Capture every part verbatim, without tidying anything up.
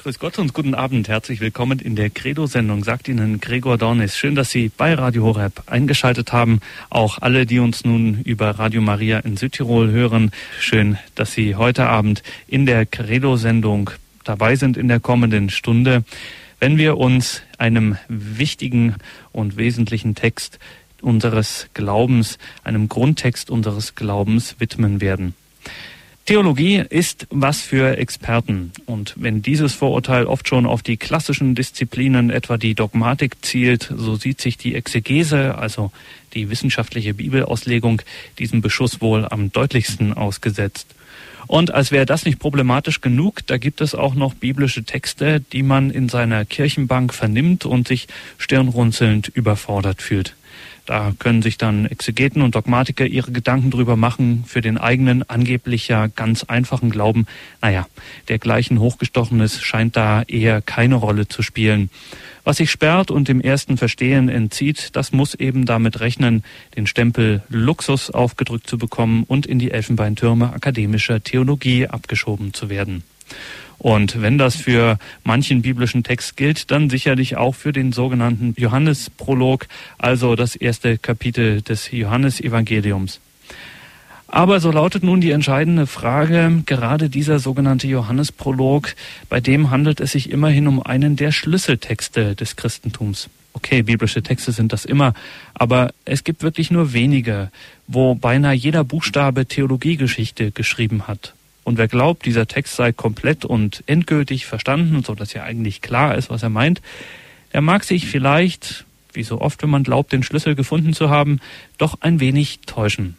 Grüß Gott und guten Abend. Herzlich willkommen in der Credo-Sendung, sagt Ihnen Gregor Dornis. Schön, dass Sie bei Radio Horeb eingeschaltet haben. Auch alle, die uns nun über Radio Maria in Südtirol hören. Schön, dass Sie heute Abend in der Credo-Sendung dabei sind in der kommenden Stunde, wenn wir uns einem wichtigen und wesentlichen Text unseres Glaubens, einem Grundtext unseres Glaubens widmen werden. Theologie ist was für Experten. Und wenn dieses Vorurteil oft schon auf die klassischen Disziplinen, etwa die Dogmatik, zielt, so sieht sich die Exegese, also die wissenschaftliche Bibelauslegung, diesem Beschuss wohl am deutlichsten ausgesetzt. Und als wäre das nicht problematisch genug, da gibt es auch noch biblische Texte, die man in seiner Kirchenbank vernimmt und sich stirnrunzelnd überfordert fühlt. Da können sich dann Exegeten und Dogmatiker ihre Gedanken drüber machen, für den eigenen, angeblich ja ganz einfachen Glauben. Naja, dergleichen Hochgestochenes scheint da eher keine Rolle zu spielen. Was sich sperrt und dem ersten Verstehen entzieht, das muss eben damit rechnen, den Stempel Luxus aufgedrückt zu bekommen und in die Elfenbeintürme akademischer Theologie abgeschoben zu werden. Und wenn das für manchen biblischen Text gilt, dann sicherlich auch für den sogenannten Johannesprolog, also das erste Kapitel des Johannesevangeliums. Aber so lautet nun die entscheidende Frage, gerade dieser sogenannte Johannesprolog, bei dem handelt es sich immerhin um einen der Schlüsseltexte des Christentums. Okay, biblische Texte sind das immer, aber es gibt wirklich nur wenige, wo beinahe jeder Buchstabe Theologiegeschichte geschrieben hat. Und wer glaubt, dieser Text sei komplett und endgültig verstanden, so dass ja eigentlich klar ist, was er meint, der mag sich vielleicht, wie so oft, wenn man glaubt, den Schlüssel gefunden zu haben, doch ein wenig täuschen.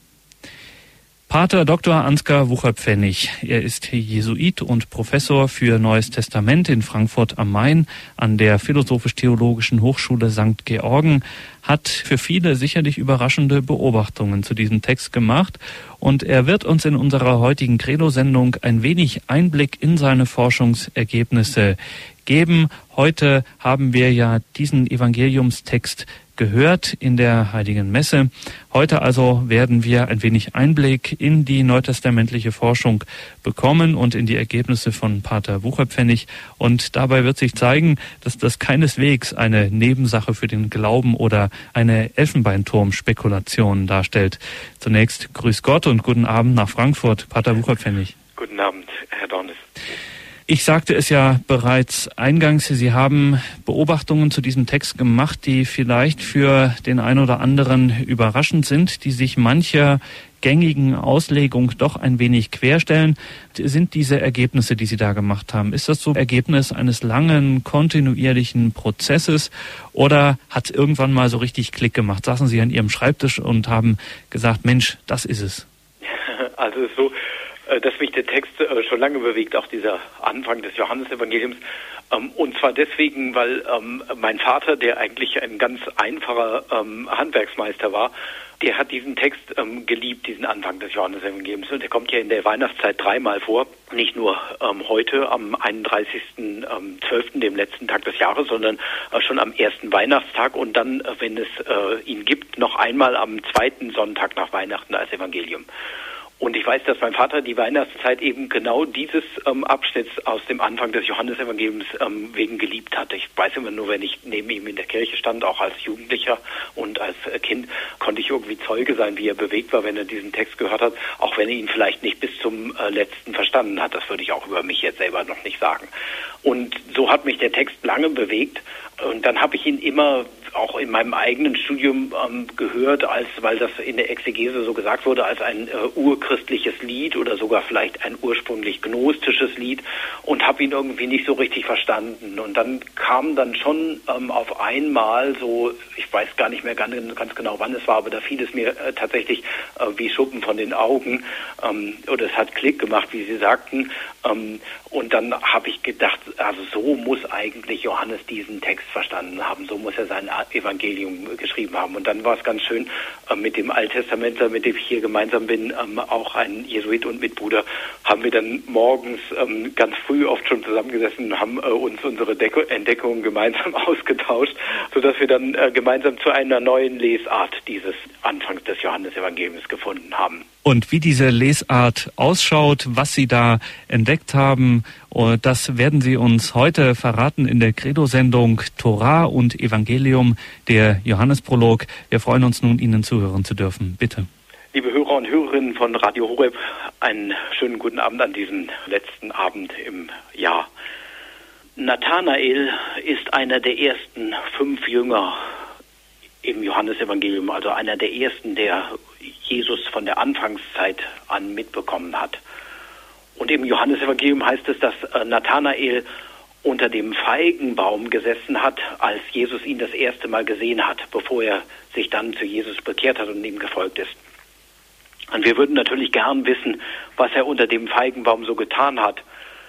Pater Doktor Ansgar Wucherpfennig, er ist Jesuit und Professor für Neues Testament in Frankfurt am Main an der Philosophisch-Theologischen Hochschule Sankt Georgen, hat für viele sicherlich überraschende Beobachtungen zu diesem Text gemacht und er wird uns in unserer heutigen Credo-Sendung ein wenig Einblick in seine Forschungsergebnisse geben. Heute haben wir ja diesen Evangeliumstext gehört in der Heiligen Messe. Heute also werden wir ein wenig Einblick in die neutestamentliche Forschung bekommen und in die Ergebnisse von Pater Wucherpfennig. Und dabei wird sich zeigen, dass das keineswegs eine Nebensache für den Glauben oder eine Elfenbeinturm-Spekulation darstellt. Zunächst grüß Gott und guten Abend nach Frankfurt, Pater Wucherpfennig. Guten Abend, Herr Dornis. Ich sagte es ja bereits eingangs, Sie haben Beobachtungen zu diesem Text gemacht, die vielleicht für den einen oder anderen überraschend sind, die sich mancher gängigen Auslegung doch ein wenig querstellen. Sind diese Ergebnisse, die Sie da gemacht haben, ist das so Ergebnis eines langen, kontinuierlichen Prozesses oder hat es irgendwann mal so richtig Klick gemacht? Saßen Sie an Ihrem Schreibtisch und haben gesagt, Mensch, das ist es? Also es ist so, dass mich der Text schon lange bewegt, auch dieser Anfang des Johannesevangeliums. Und zwar deswegen, weil mein Vater, der eigentlich ein ganz einfacher Handwerksmeister war, der hat diesen Text geliebt, diesen Anfang des Johannesevangeliums. Und der kommt ja in der Weihnachtszeit dreimal vor. Nicht nur heute am einunddreißigsten zwölften, dem letzten Tag des Jahres, sondern schon am ersten Weihnachtstag und dann, wenn es ihn gibt, noch einmal am zweiten Sonntag nach Weihnachten als Evangelium. Und ich weiß, dass mein Vater die Weihnachtszeit eben genau dieses ähm, Abschnitts aus dem Anfang des Johannesevangeliums ähm, wegen geliebt hat. Ich weiß immer nur, wenn ich neben ihm in der Kirche stand, auch als Jugendlicher und als äh, Kind, konnte ich irgendwie Zeuge sein, wie er bewegt war, wenn er diesen Text gehört hat, auch wenn er ihn vielleicht nicht bis zum äh, letzten verstanden hat. Das würde ich auch über mich jetzt selber noch nicht sagen. Und so hat mich der Text lange bewegt. Und dann habe ich ihn immer auch in meinem eigenen Studium ähm, gehört, als weil das in der Exegese so gesagt wurde, als ein äh, urchristliches Lied oder sogar vielleicht ein ursprünglich gnostisches Lied und habe ihn irgendwie nicht so richtig verstanden. Und dann kam dann schon ähm, auf einmal so, ich weiß gar nicht mehr ganz, ganz genau, wann es war, aber da fiel es mir äh, tatsächlich äh, wie Schuppen von den Augen ähm, oder es hat Klick gemacht, wie Sie sagten. Ähm, und dann habe ich gedacht, also so muss eigentlich Johannes diesen Text verstanden haben, so muss er sein Evangelium geschrieben haben. Und dann war es ganz schön, äh, mit dem Alttestamentler, mit dem ich hier gemeinsam bin, ähm, auch ein Jesuit und Mitbruder, haben wir dann morgens ähm, ganz früh oft schon zusammengesessen und haben äh, uns unsere Deko- Entdeckungen gemeinsam ausgetauscht, sodass wir dann äh, gemeinsam zu einer neuen Lesart dieses Anfangs des Johannesevangeliums gefunden haben. Und wie diese Lesart ausschaut, was Sie da entdeckt haben Und das werden Sie uns heute verraten in der Credo-Sendung Torah und Evangelium, der Johannesprolog. Wir freuen uns nun, Ihnen zuhören zu dürfen. Bitte. Liebe Hörer und Hörerinnen von Radio Horeb, einen schönen guten Abend an diesem letzten Abend im Jahr. Nathanael ist einer der ersten fünf Jünger im Johannesevangelium, also einer der ersten, der Jesus von der Anfangszeit an mitbekommen hat. Und im Johannesevangelium heißt es, dass Nathanael unter dem Feigenbaum gesessen hat, als Jesus ihn das erste Mal gesehen hat, bevor er sich dann zu Jesus bekehrt hat und ihm gefolgt ist. Und wir würden natürlich gern wissen, was er unter dem Feigenbaum so getan hat.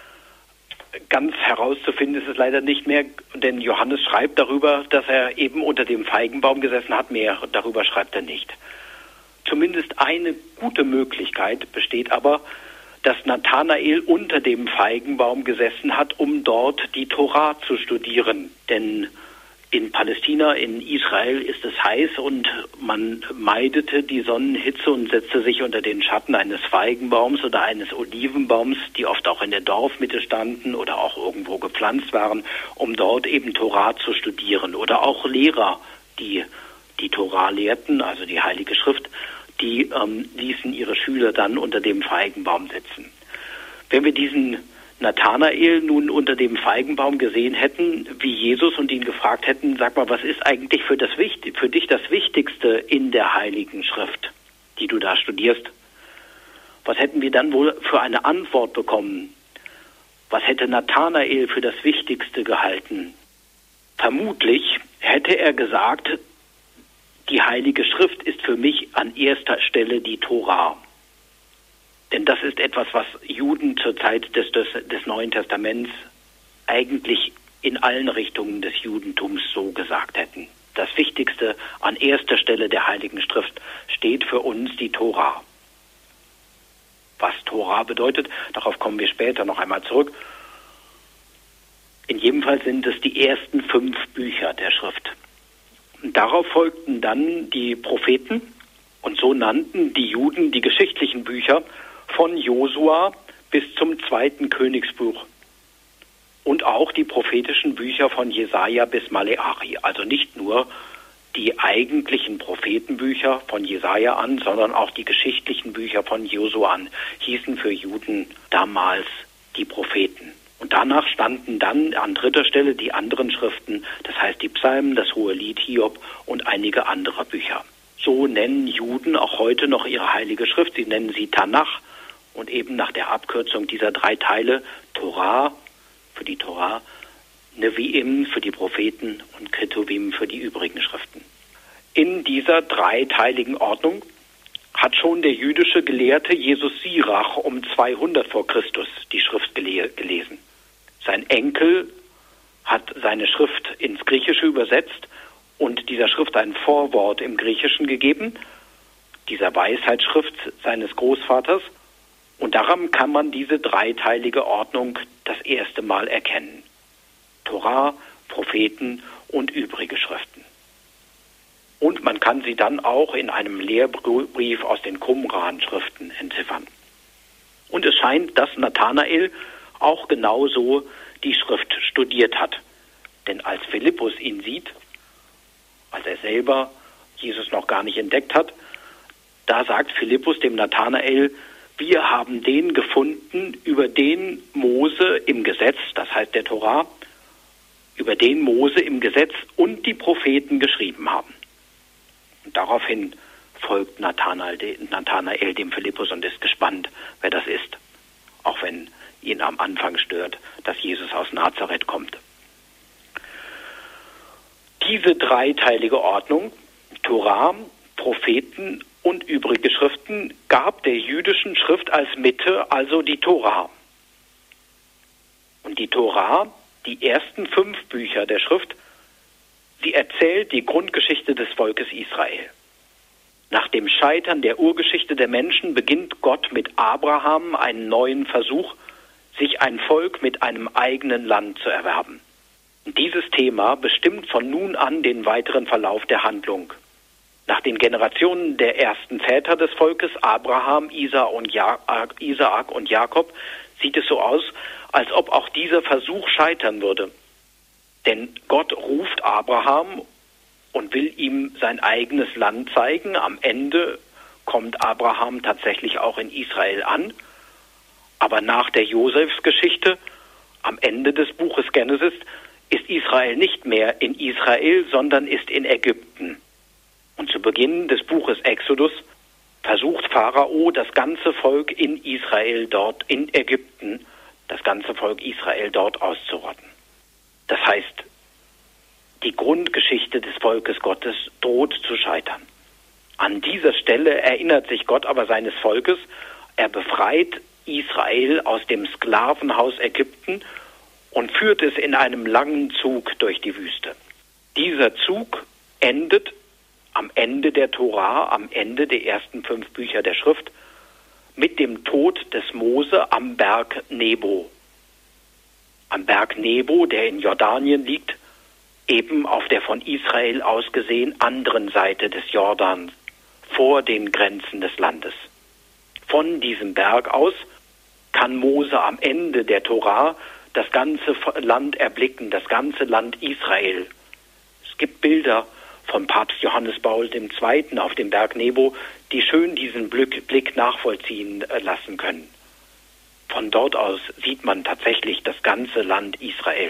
Ganz herauszufinden ist es leider nicht mehr, denn Johannes schreibt darüber, dass er eben unter dem Feigenbaum gesessen hat. Mehr darüber schreibt er nicht. Zumindest eine gute Möglichkeit besteht aber, dass Nathanael unter dem Feigenbaum gesessen hat, um dort die Torah zu studieren. Denn in Palästina, in Israel ist es heiß und man meidete die Sonnenhitze und setzte sich unter den Schatten eines Feigenbaums oder eines Olivenbaums, die oft auch in der Dorfmitte standen oder auch irgendwo gepflanzt waren, um dort eben Torah zu studieren. Oder auch Lehrer, die die Torah lehrten, also die Heilige Schrift, die ähm, ließen ihre Schüler dann unter dem Feigenbaum sitzen. Wenn wir diesen Nathanael nun unter dem Feigenbaum gesehen hätten, wie Jesus, und ihn gefragt hätten, sag mal, was ist eigentlich für, das, für dich das Wichtigste in der Heiligen Schrift, die du da studierst? Was hätten wir dann wohl für eine Antwort bekommen? Was hätte Nathanael für das Wichtigste gehalten? Vermutlich hätte er gesagt, die Heilige Schrift ist für mich an erster Stelle die Torah. Denn das ist etwas, was Juden zur Zeit des, des, des Neuen Testaments eigentlich in allen Richtungen des Judentums so gesagt hätten. Das Wichtigste an erster Stelle der Heiligen Schrift steht für uns die Torah. Was Torah bedeutet, darauf kommen wir später noch einmal zurück. In jedem Fall sind es die ersten fünf Bücher der Schrift. Und darauf folgten dann die Propheten und so nannten die Juden die geschichtlichen Bücher von Josua bis zum zweiten Königsbuch und auch die prophetischen Bücher von Jesaja bis Maleachi. Also nicht nur die eigentlichen Prophetenbücher von Jesaja an, sondern auch die geschichtlichen Bücher von Josua an, hießen für Juden damals die Propheten. Und danach standen dann an dritter Stelle die anderen Schriften, das heißt die Psalmen, das Hohelied, Hiob und einige andere Bücher. So nennen Juden auch heute noch ihre Heilige Schrift. Sie nennen sie Tanach und eben nach der Abkürzung dieser drei Teile Torah für die Torah, Neviim für die Propheten und Ketuvim für die übrigen Schriften. In dieser dreiteiligen Ordnung hat schon der jüdische Gelehrte Jesus Sirach um zweihundert vor Christus die Schrift gele- gelesen. Sein Enkel hat seine Schrift ins Griechische übersetzt und dieser Schrift ein Vorwort im Griechischen gegeben, dieser Weisheitsschrift seines Großvaters. Und daran kann man diese dreiteilige Ordnung das erste Mal erkennen. Torah, Propheten und übrige Schriften. Und man kann sie dann auch in einem Lehrbrief aus den Qumran-Schriften entziffern. Und es scheint, dass Nathanael auch genauso die Schrift studiert hat. Denn als Philippus ihn sieht, als er selber Jesus noch gar nicht entdeckt hat, da sagt Philippus dem Nathanael, wir haben den gefunden, über den Mose im Gesetz, das heißt der Torah, über den Mose im Gesetz und die Propheten geschrieben haben. Und daraufhin folgt Nathanael, Nathanael dem Philippus und ist gespannt, wer das ist, auch wenn ihn am Anfang stört, dass Jesus aus Nazareth kommt. Diese dreiteilige Ordnung, Torah, Propheten und übrige Schriften, gab der jüdischen Schrift als Mitte also die Torah. Und die Torah, die ersten fünf Bücher der Schrift, sie erzählt die Grundgeschichte des Volkes Israel. Nach dem Scheitern der Urgeschichte der Menschen beginnt Gott mit Abraham einen neuen Versuch, sich ein Volk mit einem eigenen Land zu erwerben. Dieses Thema bestimmt von nun an den weiteren Verlauf der Handlung. Nach den Generationen der ersten Väter des Volkes, Abraham, Isaak und Jakob, sieht es so aus, als ob auch dieser Versuch scheitern würde. Denn Gott ruft Abraham und will ihm sein eigenes Land zeigen. Am Ende kommt Abraham tatsächlich auch in Israel an. Aber nach der Josefsgeschichte, am Ende des Buches Genesis, ist Israel nicht mehr in Israel, sondern ist in Ägypten. Und zu Beginn des Buches Exodus versucht Pharao, das ganze Volk in Israel dort, in Ägypten, das ganze Volk Israel dort auszurotten. Das heißt, die Grundgeschichte des Volkes Gottes droht zu scheitern. An dieser Stelle erinnert sich Gott aber seines Volkes. Er befreit Israel aus dem Sklavenhaus Ägypten und führt es in einem langen Zug durch die Wüste. Dieser Zug endet am Ende der Tora, am Ende der ersten fünf Bücher der Schrift, mit dem Tod des Mose am Berg Nebo. Am Berg Nebo, der in Jordanien liegt, eben auf der von Israel aus gesehen anderen Seite des Jordans, vor den Grenzen des Landes. Von diesem Berg aus kann Mose am Ende der Tora das ganze Land erblicken, das ganze Land Israel. Es gibt Bilder von Papst Johannes Paul der Zweite. auf dem Berg Nebo, die schön diesen Blick nachvollziehen lassen können. Von dort aus sieht man tatsächlich das ganze Land Israel.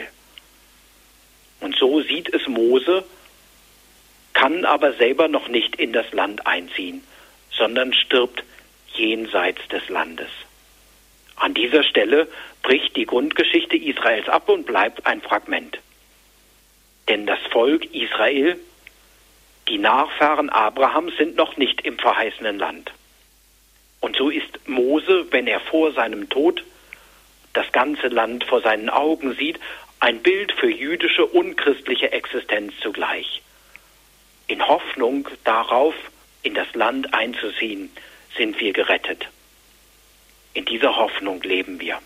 Und so sieht es Mose, kann aber selber noch nicht in das Land einziehen, sondern stirbt jenseits des Landes. An dieser Stelle bricht die Grundgeschichte Israels ab und bleibt ein Fragment. Denn das Volk Israel, die Nachfahren Abrahams, sind noch nicht im verheißenen Land. Und so ist Mose, wenn er vor seinem Tod das ganze Land vor seinen Augen sieht, ein Bild für jüdische und christliche Existenz zugleich. In Hoffnung darauf, in das Land einzuziehen, sind wir gerettet. In dieser Hoffnung leben wir.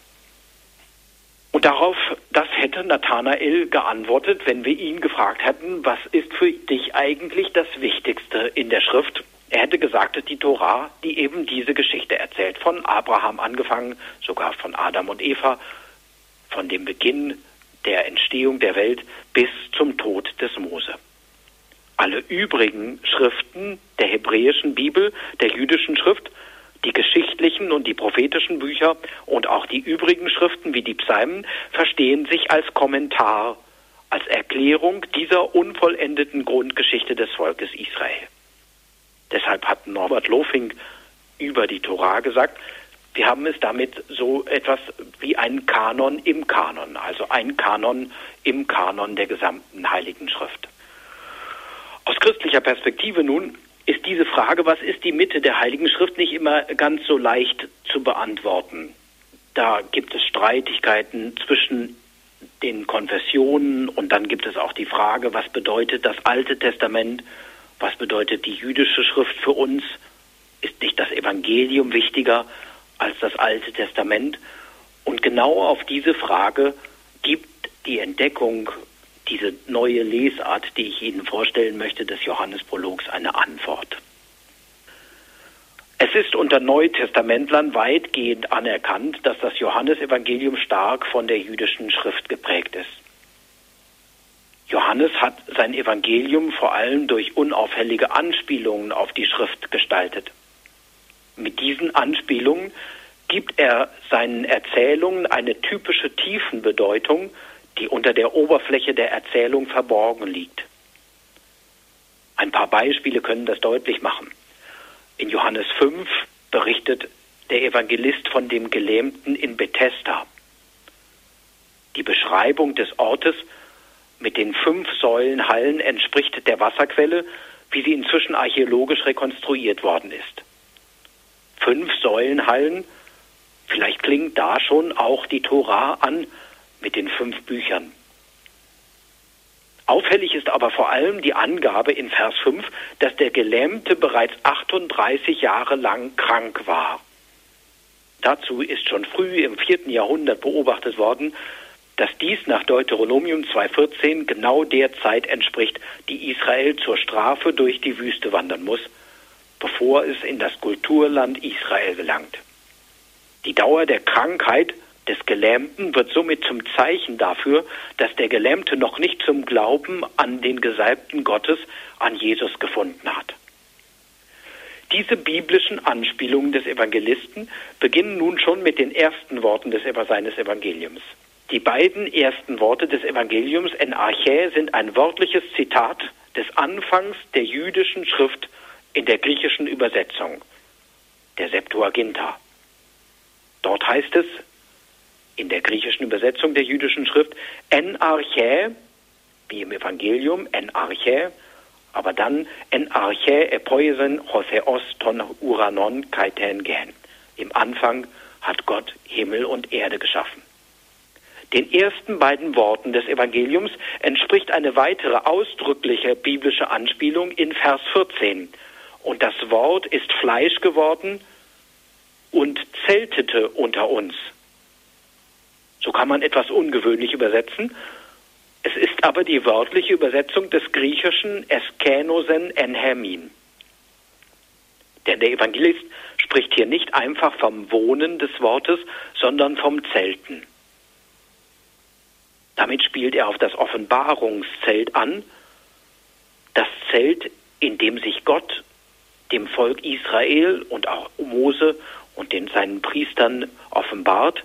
Und darauf, das hätte Nathanael geantwortet, wenn wir ihn gefragt hätten, was ist für dich eigentlich das Wichtigste in der Schrift? Er hätte gesagt, die Tora, die eben diese Geschichte erzählt, von Abraham angefangen, sogar von Adam und Eva, von dem Beginn der Entstehung der Welt bis zum Tod des Mose. Alle übrigen Schriften der hebräischen Bibel, der jüdischen Schrift, die geschichtlichen und die prophetischen Bücher und auch die übrigen Schriften wie die Psalmen verstehen sich als Kommentar, als Erklärung dieser unvollendeten Grundgeschichte des Volkes Israel. Deshalb hat Norbert Lofing über die Tora gesagt, wir haben es damit so etwas wie einen Kanon im Kanon, also ein Kanon im Kanon der gesamten Heiligen Schrift. Aus christlicher Perspektive nun ist diese Frage, was ist die Mitte der Heiligen Schrift, nicht immer ganz so leicht zu beantworten. Da gibt es Streitigkeiten zwischen den Konfessionen und dann gibt es auch die Frage, was bedeutet das Alte Testament, was bedeutet die jüdische Schrift für uns? Ist nicht das Evangelium wichtiger als das Alte Testament? Und genau auf diese Frage gibt die Entdeckung, diese neue Lesart, die ich Ihnen vorstellen möchte, des Johannesprologs, eine Antwort. Es ist unter Neutestamentlern weitgehend anerkannt, dass das Johannesevangelium stark von der jüdischen Schrift geprägt ist. Johannes hat sein Evangelium vor allem durch unauffällige Anspielungen auf die Schrift gestaltet. Mit diesen Anspielungen gibt er seinen Erzählungen eine typische Tiefenbedeutung, die unter der Oberfläche der Erzählung verborgen liegt. Ein paar Beispiele können das deutlich machen. In Johannes fünf berichtet der Evangelist von dem Gelähmten in Bethesda. Die Beschreibung des Ortes mit den fünf Säulenhallen entspricht der Wasserquelle, wie sie inzwischen archäologisch rekonstruiert worden ist. Fünf Säulenhallen, vielleicht klingt da schon auch die Tora an mit den fünf Büchern. Auffällig ist aber vor allem die Angabe in Vers fünf, dass der Gelähmte bereits achtunddreißig Jahre lang krank war. Dazu ist schon früh im vierten Jahrhundert beobachtet worden, dass dies nach Deuteronomium zwei vierzehn genau der Zeit entspricht, die Israel zur Strafe durch die Wüste wandern muss, bevor es in das Kulturland Israel gelangt. Die Dauer der Krankheit des Gelähmten wird somit zum Zeichen dafür, dass der Gelähmte noch nicht zum Glauben an den Gesalbten Gottes, an Jesus gefunden hat. Diese biblischen Anspielungen des Evangelisten beginnen nun schon mit den ersten Worten des, seines Evangeliums. Die beiden ersten Worte des Evangeliums en Archä sind ein wörtliches Zitat des Anfangs der jüdischen Schrift in der griechischen Übersetzung, der Septuaginta. Dort heißt es in der griechischen Übersetzung der jüdischen Schrift en Archä, wie im Evangelium en Archä, aber dann en Archä epoisen hotheos ton uranon kaiten gen. Im Anfang hat Gott Himmel und Erde geschaffen. Den ersten beiden Worten des Evangeliums entspricht eine weitere ausdrückliche biblische Anspielung in Vers vierzehn. Und das Wort ist Fleisch geworden und zeltete unter uns. So kann man etwas ungewöhnlich übersetzen. Es ist aber die wörtliche Übersetzung des griechischen Eskenosen en Hermin. Denn der Evangelist spricht hier nicht einfach vom Wohnen des Wortes, sondern vom Zelten. Damit spielt er auf das Offenbarungszelt an, das Zelt, in dem sich Gott dem Volk Israel und auch Mose und den seinen Priestern offenbart.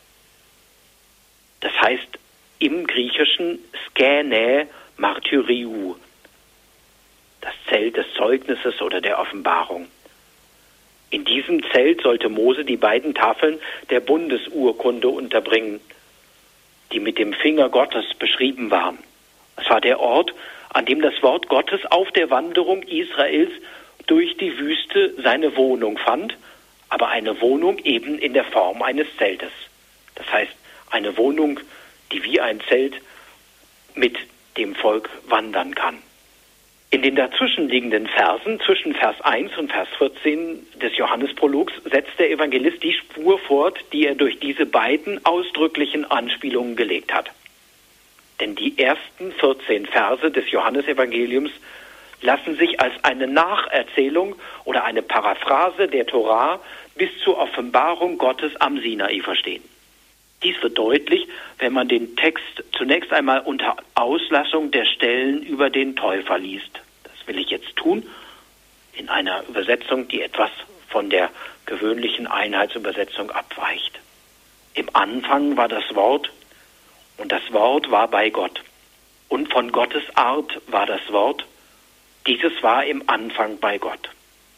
Das heißt im Griechischen Skene Martyriou, das Zelt des Zeugnisses oder der Offenbarung. In diesem Zelt sollte Mose die beiden Tafeln der Bundesurkunde unterbringen, die mit dem Finger Gottes beschrieben waren. Es war der Ort, an dem das Wort Gottes auf der Wanderung Israels durch die Wüste seine Wohnung fand, aber eine Wohnung eben in der Form eines Zeltes. Das heißt, eine Wohnung, die wie ein Zelt mit dem Volk wandern kann. In den dazwischenliegenden Versen, zwischen Vers eins und Vers vierzehn des Johannesprologs, setzt der Evangelist die Spur fort, die er durch diese beiden ausdrücklichen Anspielungen gelegt hat. Denn die ersten vierzehn Verse des Johannesevangeliums lassen sich als eine Nacherzählung oder eine Paraphrase der Torah bis zur Offenbarung Gottes am Sinai verstehen. Dies wird deutlich, wenn man den Text zunächst einmal unter Auslassung der Stellen über den Täufer liest. Das will ich jetzt tun, in einer Übersetzung, die etwas von der gewöhnlichen Einheitsübersetzung abweicht. Im Anfang war das Wort, und das Wort war bei Gott. Und von Gottes Art war das Wort, dieses war im Anfang bei Gott.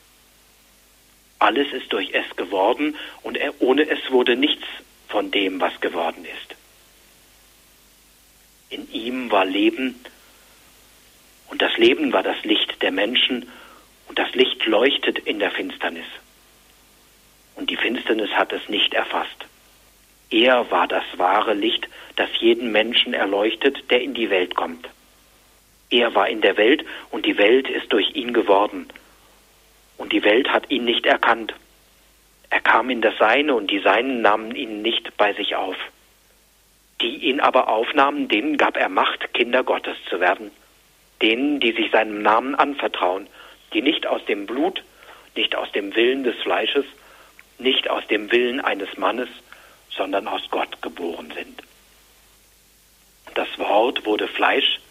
Alles ist durch es geworden, und er, ohne es wurde nichts von dem, was geworden ist. In ihm war Leben, und das Leben war das Licht der Menschen, und das Licht leuchtet in der Finsternis. Und die Finsternis hat es nicht erfasst. Er war das wahre Licht, das jeden Menschen erleuchtet, der in die Welt kommt. Er war in der Welt, und die Welt ist durch ihn geworden. Und die Welt hat ihn nicht erkannt. Er kam in das Seine, und die Seinen nahmen ihn nicht bei sich auf. Die ihn aber aufnahmen, denen gab er Macht, Kinder Gottes zu werden. Denen, die sich seinem Namen anvertrauen, die nicht aus dem Blut, nicht aus dem Willen des Fleisches, nicht aus dem Willen eines Mannes, sondern aus Gott geboren sind. Und das Wort wurde Fleisch.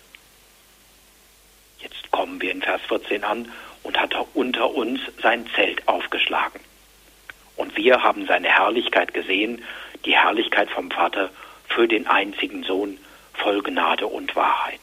Jetzt kommen wir in Vers vierzehn an, und hat unter uns sein Zelt aufgeschlagen. Und wir haben seine Herrlichkeit gesehen, die Herrlichkeit vom Vater für den einzigen Sohn, voll Gnade und Wahrheit.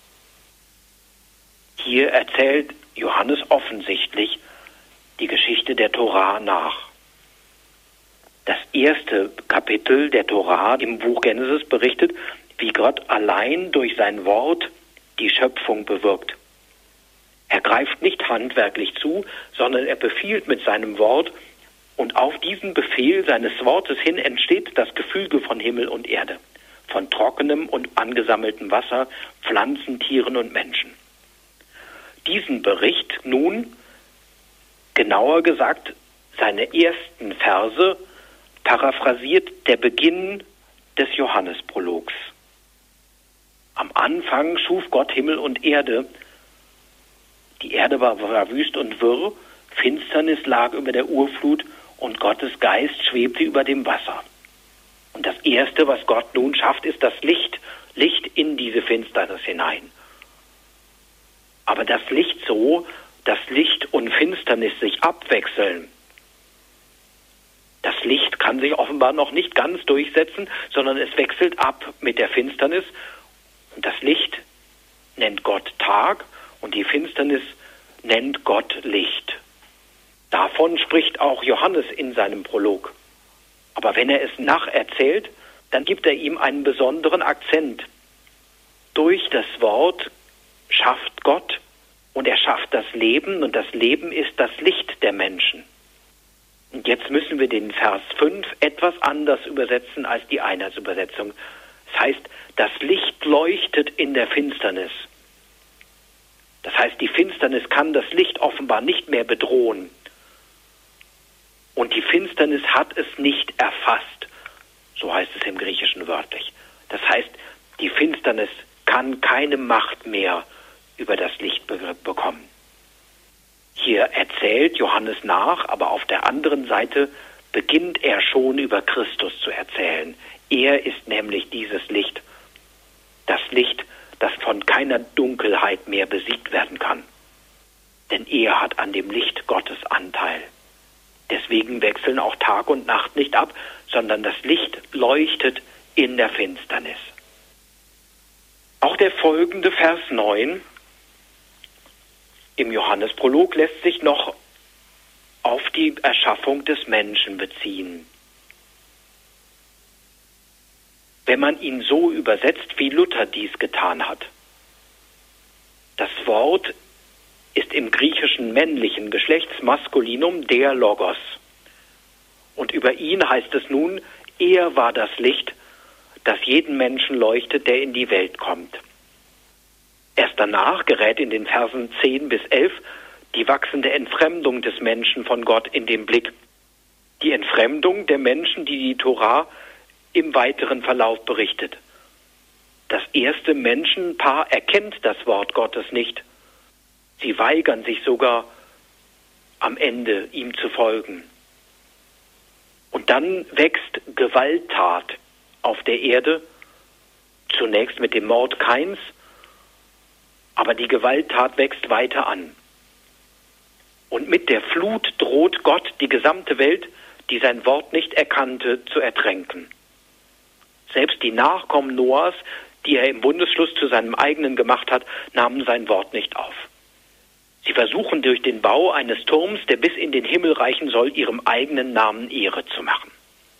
Hier erzählt Johannes offensichtlich die Geschichte der Torah nach. Das erste Kapitel der Torah im Buch Genesis berichtet, wie Gott allein durch sein Wort die Schöpfung bewirkt. Er greift nicht handwerklich zu, sondern er befiehlt mit seinem Wort, und auf diesen Befehl seines Wortes hin entsteht das Gefüge von Himmel und Erde, von trockenem und angesammeltem Wasser, Pflanzen, Tieren und Menschen. Diesen Bericht nun, genauer gesagt, seine ersten Verse, paraphrasiert der Beginn des Johannesprologs. Am Anfang schuf Gott Himmel und Erde. Die Erde war, war wüst und wirr, Finsternis lag über der Urflut, und Gottes Geist schwebte über dem Wasser. Und das Erste, was Gott nun schafft, ist das Licht. Licht in diese Finsternis hinein. Aber das Licht so, dass Licht und Finsternis sich abwechseln. Das Licht kann sich offenbar noch nicht ganz durchsetzen, sondern es wechselt ab mit der Finsternis. Und das Licht nennt Gott Tag und die Finsternis nennt Gott Licht. Davon spricht auch Johannes in seinem Prolog. Aber wenn er es nacherzählt, dann gibt er ihm einen besonderen Akzent. Durch das Wort schafft Gott und er schafft das Leben und das Leben ist das Licht der Menschen. Und jetzt müssen wir den Vers fünf etwas anders übersetzen als die Einheitsübersetzung. Das heißt, das Licht leuchtet in der Finsternis. Das heißt, die Finsternis kann das Licht offenbar nicht mehr bedrohen. Und die Finsternis hat es nicht erfasst. So heißt es im Griechischen wörtlich. Das heißt, die Finsternis kann keine Macht mehr über das Licht be- bekommen. Hier erzählt Johannes nach, aber auf der anderen Seite beginnt er schon über Christus zu erzählen. Er ist nämlich dieses Licht, das Licht, das von keiner Dunkelheit mehr besiegt werden kann. Denn er hat an dem Licht Gottes Anteil. Deswegen wechseln auch Tag und Nacht nicht ab, sondern das Licht leuchtet in der Finsternis. Auch der folgende Vers neun im Johannesprolog lässt sich noch auf die Erschaffung des Menschen beziehen. Wenn man ihn so übersetzt, wie Luther dies getan hat. Das Wort ist im griechischen männlichen Geschlechtsmaskulinum der Logos. Und über ihn heißt es nun, er war das Licht, das jeden Menschen leuchtet, der in die Welt kommt. Erst danach gerät in den Versen zehn bis elf die wachsende Entfremdung des Menschen von Gott in den Blick. Die Entfremdung der Menschen, die die Tora im weiteren Verlauf berichtet. Das erste Menschenpaar erkennt das Wort Gottes nicht. Sie weigern sich sogar am Ende, ihm zu folgen. Und dann wächst Gewalttat auf der Erde, zunächst mit dem Mord Kains, aber die Gewalttat wächst weiter an. Und mit der Flut droht Gott, die gesamte Welt, die sein Wort nicht erkannte, zu ertränken. Selbst die Nachkommen Noahs, die er im Bundesschluss zu seinem eigenen gemacht hat, nahmen sein Wort nicht auf. Sie versuchen durch den Bau eines Turms, der bis in den Himmel reichen soll, ihrem eigenen Namen Ehre zu machen.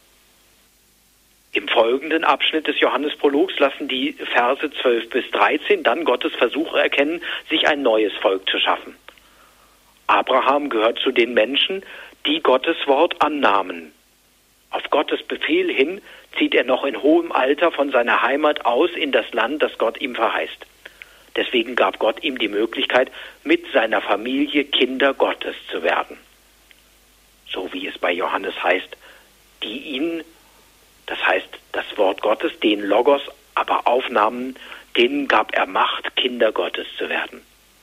Im folgenden Abschnitt des Johannesprologs lassen die Verse zwölf bis dreizehn dann Gottes Versuche erkennen, sich ein neues Volk zu schaffen. Abraham gehört zu den Menschen, die Gottes Wort annahmen. Auf Gottes Befehl hin zieht er noch in hohem Alter von seiner Heimat aus in das Land, das Gott ihm verheißt. Deswegen gab Gott ihm die Möglichkeit, mit seiner Familie Kinder Gottes zu werden. So wie es bei Johannes heißt, die ihn, das heißt das Wort Gottes, den Logos aber aufnahmen, denen gab er Macht, Kinder Gottes zu werden.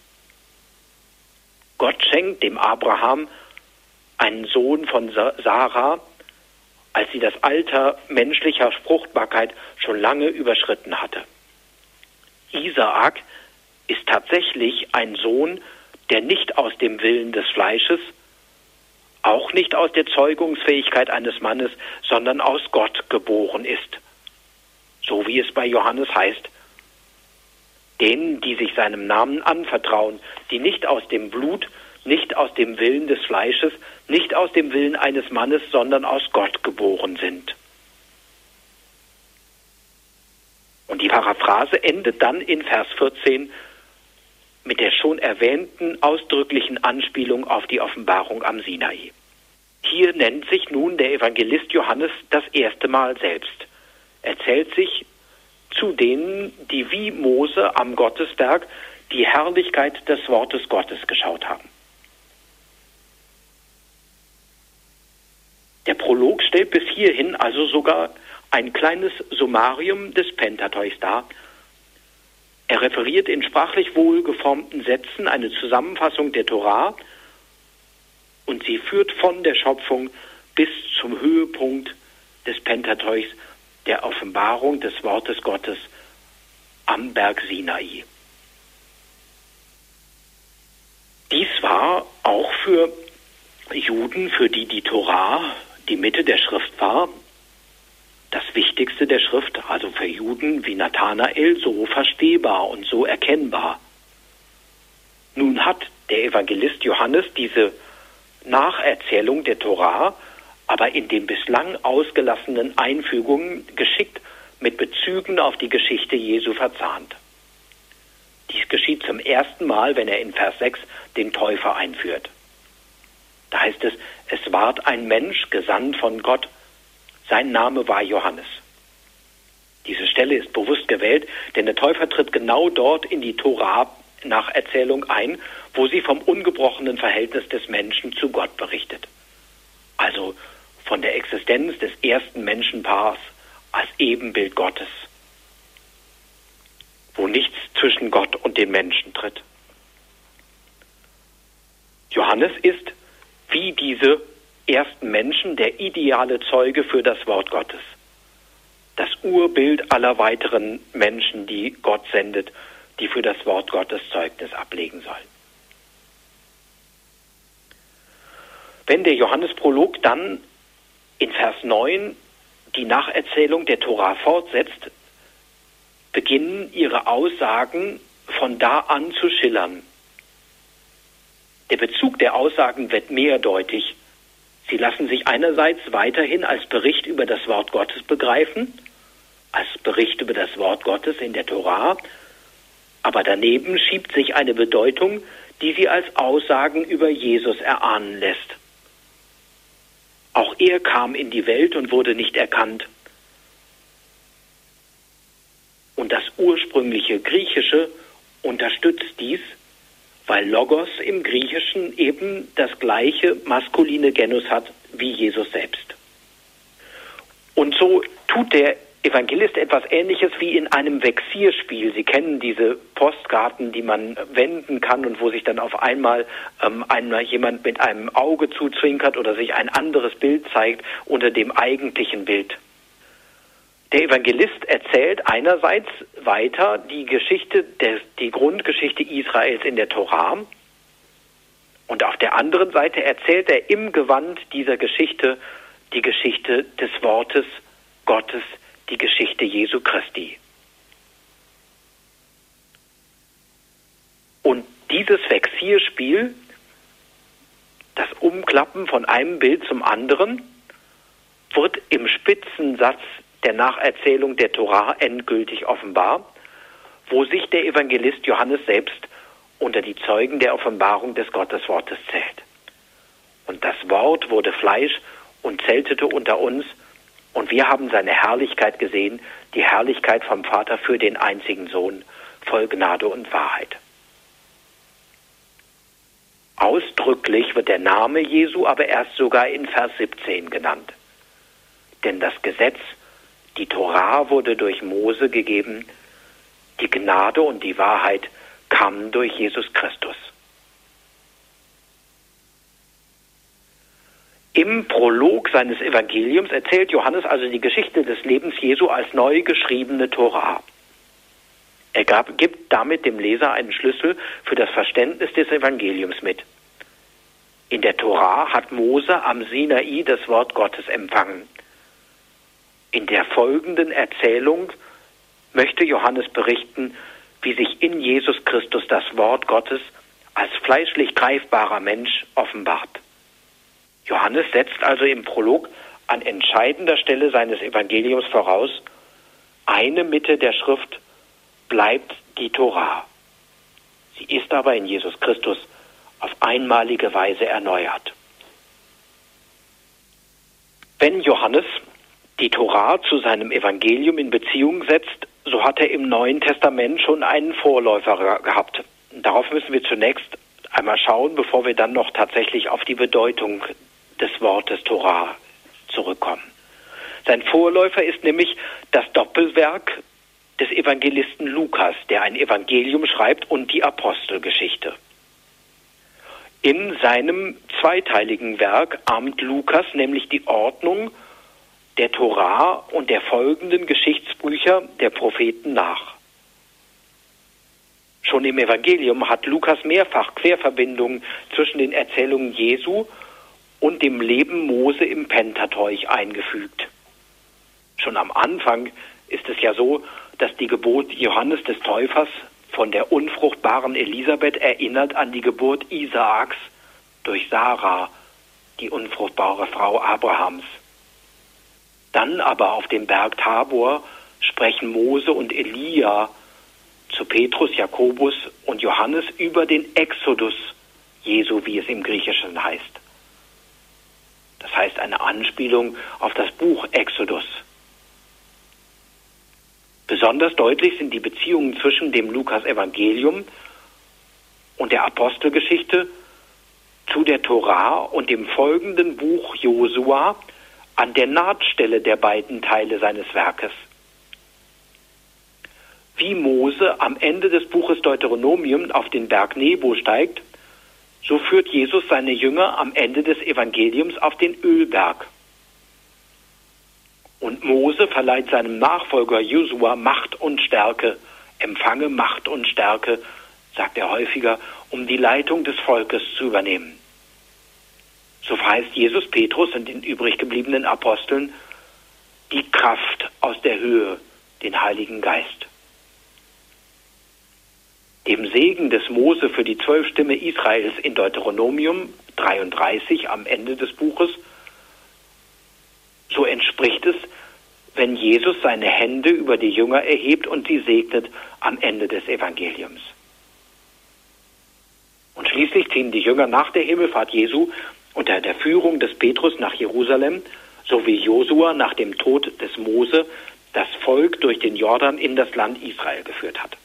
Gott schenkt dem Abraham einen Sohn von Sarah, als sie das Alter menschlicher Fruchtbarkeit schon lange überschritten hatte. Isaak ist tatsächlich ein Sohn, der nicht aus dem Willen des Fleisches, auch nicht aus der Zeugungsfähigkeit eines Mannes, sondern aus Gott geboren ist. So wie es bei Johannes heißt, denen, die sich seinem Namen anvertrauen, die nicht aus dem Blut, nicht aus dem Willen des Fleisches, nicht aus dem Willen eines Mannes, sondern aus Gott geboren sind. Und die Paraphrase endet dann in Vers vierzehn mit der schon erwähnten ausdrücklichen Anspielung auf die Offenbarung am Sinai. Hier nennt sich nun der Evangelist Johannes das erste Mal selbst. Er zählt sich zu denen, die wie Mose am Gottesberg die Herrlichkeit des Wortes Gottes geschaut haben. Der Prolog stellt bis hierhin also sogar ein kleines Summarium des Pentateuchs dar. Er referiert in sprachlich wohlgeformten Sätzen eine Zusammenfassung der Tora und sie führt von der Schöpfung bis zum Höhepunkt des Pentateuchs, der Offenbarung des Wortes Gottes am Berg Sinai. Dies war auch für Juden, für die die Tora die Mitte der Schrift war, das Wichtigste der Schrift, also für Juden wie Nathanael, so verstehbar und so erkennbar. Nun hat der Evangelist Johannes diese Nacherzählung der Tora aber in den bislang ausgelassenen Einfügungen geschickt mit Bezügen auf die Geschichte Jesu verzahnt. Dies geschieht zum ersten Mal, wenn er in Vers sechs den Täufer einführt. Da heißt es, es ward ein Mensch gesandt von Gott, sein Name war Johannes. Diese Stelle ist bewusst gewählt, denn der Täufer tritt genau dort in die Tora-Nacherzählung ein, wo sie vom ungebrochenen Verhältnis des Menschen zu Gott berichtet. Also von der Existenz des ersten Menschenpaars als Ebenbild Gottes, wo nichts zwischen Gott und den Menschen tritt. Johannes ist, wie diese ersten Menschen, der ideale Zeuge für das Wort Gottes. Das Urbild aller weiteren Menschen, die Gott sendet, die für das Wort Gottes Zeugnis ablegen sollen. Wenn der Johannesprolog dann in Vers neun die Nacherzählung der Tora fortsetzt, beginnen ihre Aussagen von da an zu schillern. Der Bezug der Aussagen wird mehrdeutig. Sie lassen sich einerseits weiterhin als Bericht über das Wort Gottes begreifen, als Bericht über das Wort Gottes in der Tora, aber daneben schiebt sich eine Bedeutung, die sie als Aussagen über Jesus erahnen lässt. Auch er kam in die Welt und wurde nicht erkannt. Und das ursprüngliche Griechische unterstützt dies, weil Logos im Griechischen eben das gleiche maskuline Genus hat wie Jesus selbst. Und so tut der Evangelist etwas Ähnliches wie in einem Vexierspiel. Sie kennen diese Postkarten, die man wenden kann und wo sich dann auf einmal ähm, einmal jemand mit einem Auge zuzwinkert oder sich ein anderes Bild zeigt unter dem eigentlichen Bild. Der Evangelist erzählt einerseits weiter die Geschichte, der, die Grundgeschichte Israels in der Tora, und auf der anderen Seite erzählt er im Gewand dieser Geschichte die Geschichte des Wortes Gottes, die Geschichte Jesu Christi. Und dieses Vexierspiel, das Umklappen von einem Bild zum anderen, wird im Spitzensatz der Nacherzählung der Tora endgültig offenbar, wo sich der Evangelist Johannes selbst unter die Zeugen der Offenbarung des Gotteswortes zählt. Und das Wort wurde Fleisch und zeltete unter uns, und wir haben seine Herrlichkeit gesehen, die Herrlichkeit vom Vater für den einzigen Sohn, voll Gnade und Wahrheit. Ausdrücklich wird der Name Jesu aber erst sogar in Vers siebzehn genannt. Denn das Gesetz, die Tora, wurde durch Mose gegeben, die Gnade und die Wahrheit kamen durch Jesus Christus. Im Prolog seines Evangeliums erzählt Johannes also die Geschichte des Lebens Jesu als neu geschriebene Tora. Er gab, gibt damit dem Leser einen Schlüssel für das Verständnis des Evangeliums mit. In der Tora hat Mose am Sinai das Wort Gottes empfangen. In der folgenden Erzählung möchte Johannes berichten, wie sich in Jesus Christus das Wort Gottes als fleischlich greifbarer Mensch offenbart. Johannes setzt also im Prolog an entscheidender Stelle seines Evangeliums voraus, eine Mitte der Schrift bleibt die Tora. Sie ist aber in Jesus Christus auf einmalige Weise erneuert. Wenn Johannes die Tora zu seinem Evangelium in Beziehung setzt, so hat er im Neuen Testament schon einen Vorläufer gehabt. Darauf müssen wir zunächst einmal schauen, bevor wir dann noch tatsächlich auf die Bedeutung des Wortes Tora zurückkommen. Sein Vorläufer ist nämlich das Doppelwerk des Evangelisten Lukas, der ein Evangelium schreibt, und die Apostelgeschichte. In seinem zweiteiligen Werk ahmt Lukas nämlich die Ordnung der Tora und der folgenden Geschichtsbücher der Propheten nach. Schon im Evangelium hat Lukas mehrfach Querverbindungen zwischen den Erzählungen Jesu und dem Leben Mose im Pentateuch eingefügt. Schon am Anfang ist es ja so, dass die Geburt Johannes des Täufers von der unfruchtbaren Elisabeth erinnert an die Geburt Isaaks durch Sarah, die unfruchtbare Frau Abrahams. Dann aber auf dem Berg Tabor sprechen Mose und Elia zu Petrus, Jakobus und Johannes über den Exodus Jesu, wie es im Griechischen heißt. Das heißt eine Anspielung auf das Buch Exodus. Besonders deutlich sind die Beziehungen zwischen dem Lukas-Evangelium und der Apostelgeschichte zu der Tora und dem folgenden Buch Josua an der Nahtstelle der beiden Teile seines Werkes. Wie Mose am Ende des Buches Deuteronomium auf den Berg Nebo steigt, so führt Jesus seine Jünger am Ende des Evangeliums auf den Ölberg. Und Mose verleiht seinem Nachfolger Josua Macht und Stärke, empfange Macht und Stärke, sagt er häufiger, um die Leitung des Volkes zu übernehmen. So verheißt Jesus Petrus und den übrig gebliebenen Aposteln die Kraft aus der Höhe, den Heiligen Geist. Dem Segen des Mose für die zwölf Stämme Israels in Deuteronomium dreiunddreißig am Ende des Buches, so entspricht es, wenn Jesus seine Hände über die Jünger erhebt und sie segnet am Ende des Evangeliums. Und schließlich ziehen die Jünger nach der Himmelfahrt Jesu unter der Führung des Petrus nach Jerusalem, so wie Josua nach dem Tod des Mose das Volk durch den Jordan in das Land Israel geführt hat.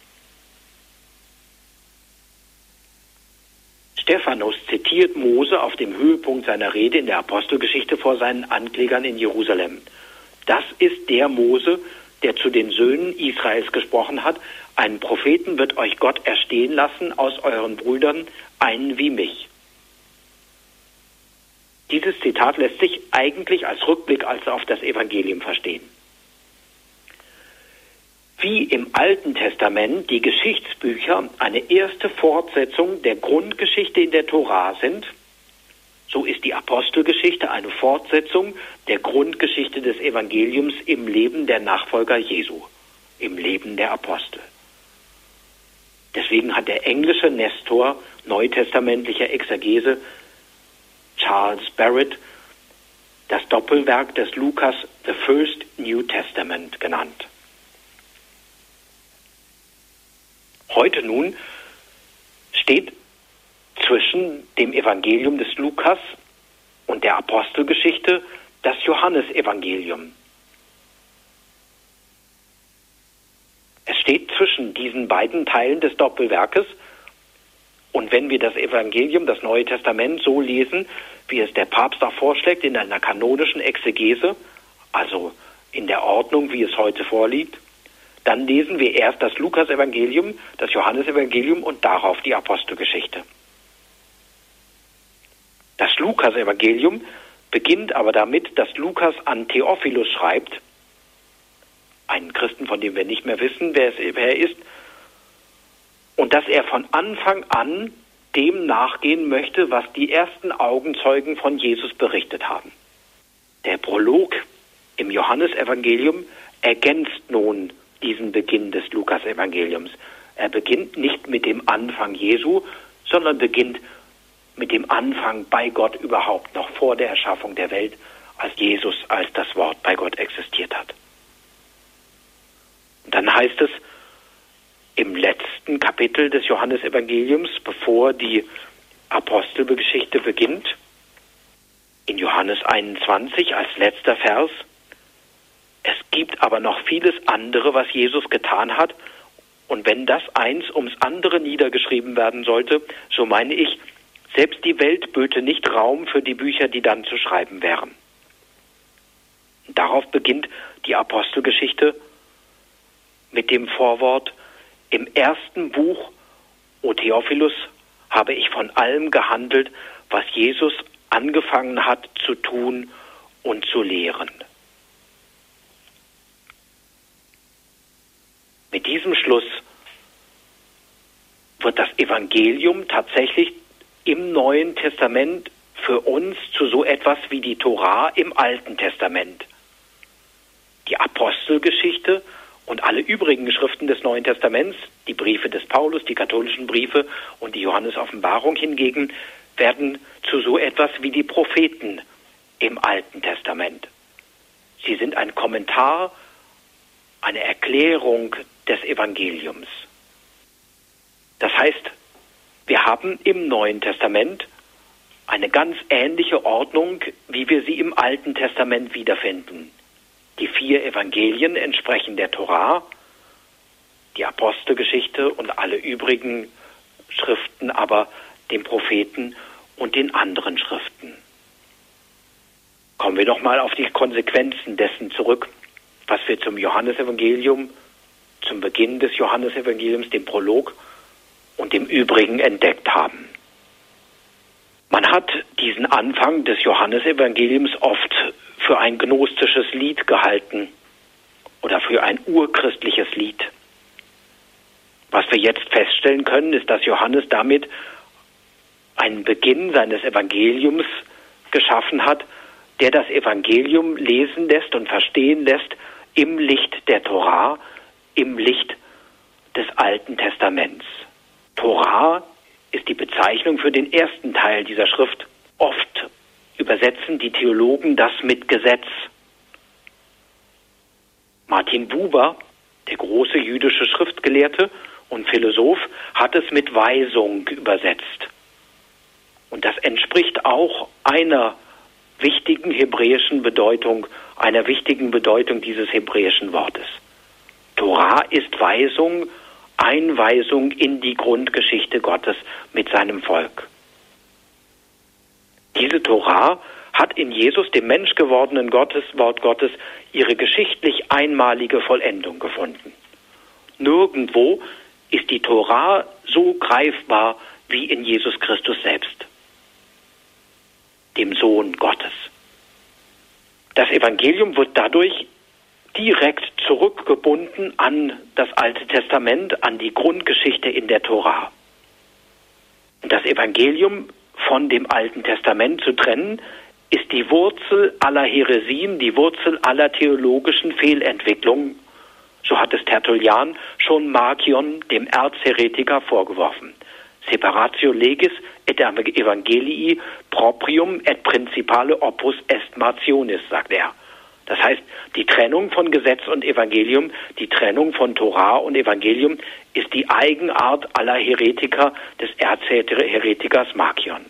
Stephanus zitiert Mose auf dem Höhepunkt seiner Rede in der Apostelgeschichte vor seinen Anklägern in Jerusalem. Das ist der Mose, der zu den Söhnen Israels gesprochen hat: Einen Propheten wird euch Gott erstehen lassen aus euren Brüdern, einen wie mich. Dieses Zitat lässt sich eigentlich als Rückblick als auf das Evangelium verstehen. Wie im Alten Testament die Geschichtsbücher eine erste Fortsetzung der Grundgeschichte in der Tora sind, so ist die Apostelgeschichte eine Fortsetzung der Grundgeschichte des Evangeliums im Leben der Nachfolger Jesu, im Leben der Apostel. Deswegen hat der englische Nestor neutestamentlicher Exegese Charles Barrett das Doppelwerk des Lukas The First New Testament genannt. Heute nun steht zwischen dem Evangelium des Lukas und der Apostelgeschichte das Johannesevangelium. Es steht zwischen diesen beiden Teilen des Doppelwerkes, und wenn wir das Evangelium, das Neue Testament, so lesen, wie es der Papst auch vorschlägt, in einer kanonischen Exegese, also in der Ordnung, wie es heute vorliegt, dann lesen wir erst das Lukas-Evangelium, das Johannesevangelium und darauf die Apostelgeschichte. Das Lukas-Evangelium beginnt aber damit, dass Lukas an Theophilus schreibt, einen Christen, von dem wir nicht mehr wissen, wer er ist, und dass er von Anfang an dem nachgehen möchte, was die ersten Augenzeugen von Jesus berichtet haben. Der Prolog im Johannesevangelium ergänzt nun diesen Beginn des Lukas-Evangeliums. Er beginnt nicht mit dem Anfang Jesu, sondern beginnt mit dem Anfang bei Gott überhaupt, noch vor der Erschaffung der Welt, als Jesus als das Wort bei Gott existiert hat. Und dann heißt es im letzten Kapitel des Johannesevangeliums, bevor die Apostelgeschichte beginnt, in Johannes einundzwanzig als letzter Vers: Es gibt aber noch vieles andere, was Jesus getan hat, und wenn das eins ums andere niedergeschrieben werden sollte, so meine ich, selbst die Welt böte nicht Raum für die Bücher, die dann zu schreiben wären. Darauf beginnt die Apostelgeschichte mit dem Vorwort: Im ersten Buch, O Theophilus, habe ich von allem gehandelt, was Jesus angefangen hat zu tun und zu lehren. Mit diesem Schluss wird das Evangelium tatsächlich im Neuen Testament für uns zu so etwas wie die Tora im Alten Testament. Die Apostelgeschichte und alle übrigen Schriften des Neuen Testaments, die Briefe des Paulus, die katholischen Briefe und die Johannes-Offenbarung hingegen, werden zu so etwas wie die Propheten im Alten Testament. Sie sind ein Kommentar, eine Erklärung des Evangeliums. Das heißt, wir haben im Neuen Testament eine ganz ähnliche Ordnung, wie wir sie im Alten Testament wiederfinden. Die vier Evangelien entsprechen der Tora, die Apostelgeschichte und alle übrigen Schriften aber den Propheten und den anderen Schriften. Kommen wir nochmal auf die Konsequenzen dessen zurück, was wir zum Johannesevangelium, zum Beginn des Johannesevangeliums, dem Prolog und dem Übrigen entdeckt haben. Man hat diesen Anfang des Johannesevangeliums oft für ein gnostisches Lied gehalten oder für ein urchristliches Lied. Was wir jetzt feststellen können, ist, dass Johannes damit einen Beginn seines Evangeliums geschaffen hat, der das Evangelium lesen lässt und verstehen lässt im Licht der Tora, im Licht des Alten Testaments. Tora ist die Bezeichnung für den ersten Teil dieser Schrift. Oft übersetzen die Theologen das mit Gesetz. Martin Buber, der große jüdische Schriftgelehrte und Philosoph, hat es mit Weisung übersetzt. Und das entspricht auch einer wichtigen hebräischen Bedeutung, einer wichtigen Bedeutung dieses hebräischen Wortes. Tora ist Weisung, Einweisung in die Grundgeschichte Gottes mit seinem Volk. Diese Tora hat in Jesus, dem menschgewordenen Gottes, Wort Gottes, ihre geschichtlich einmalige Vollendung gefunden. Nirgendwo ist die Tora so greifbar wie in Jesus Christus selbst, dem Sohn Gottes. Das Evangelium wird dadurch direkt zurückgebunden an das Alte Testament, an die Grundgeschichte in der Tora. Und das Evangelium von dem Alten Testament zu trennen, ist die Wurzel aller Häresien, die Wurzel aller theologischen Fehlentwicklungen. So hat es Tertullian schon Marcion, dem Erzheretiker, vorgeworfen. Separatio legis et evangelii proprium et principale opus est Marcionis, sagt er. Das heißt, die Trennung von Gesetz und Evangelium, die Trennung von Tora und Evangelium ist die Eigenart aller Heretiker des Erzheretikers Marcion.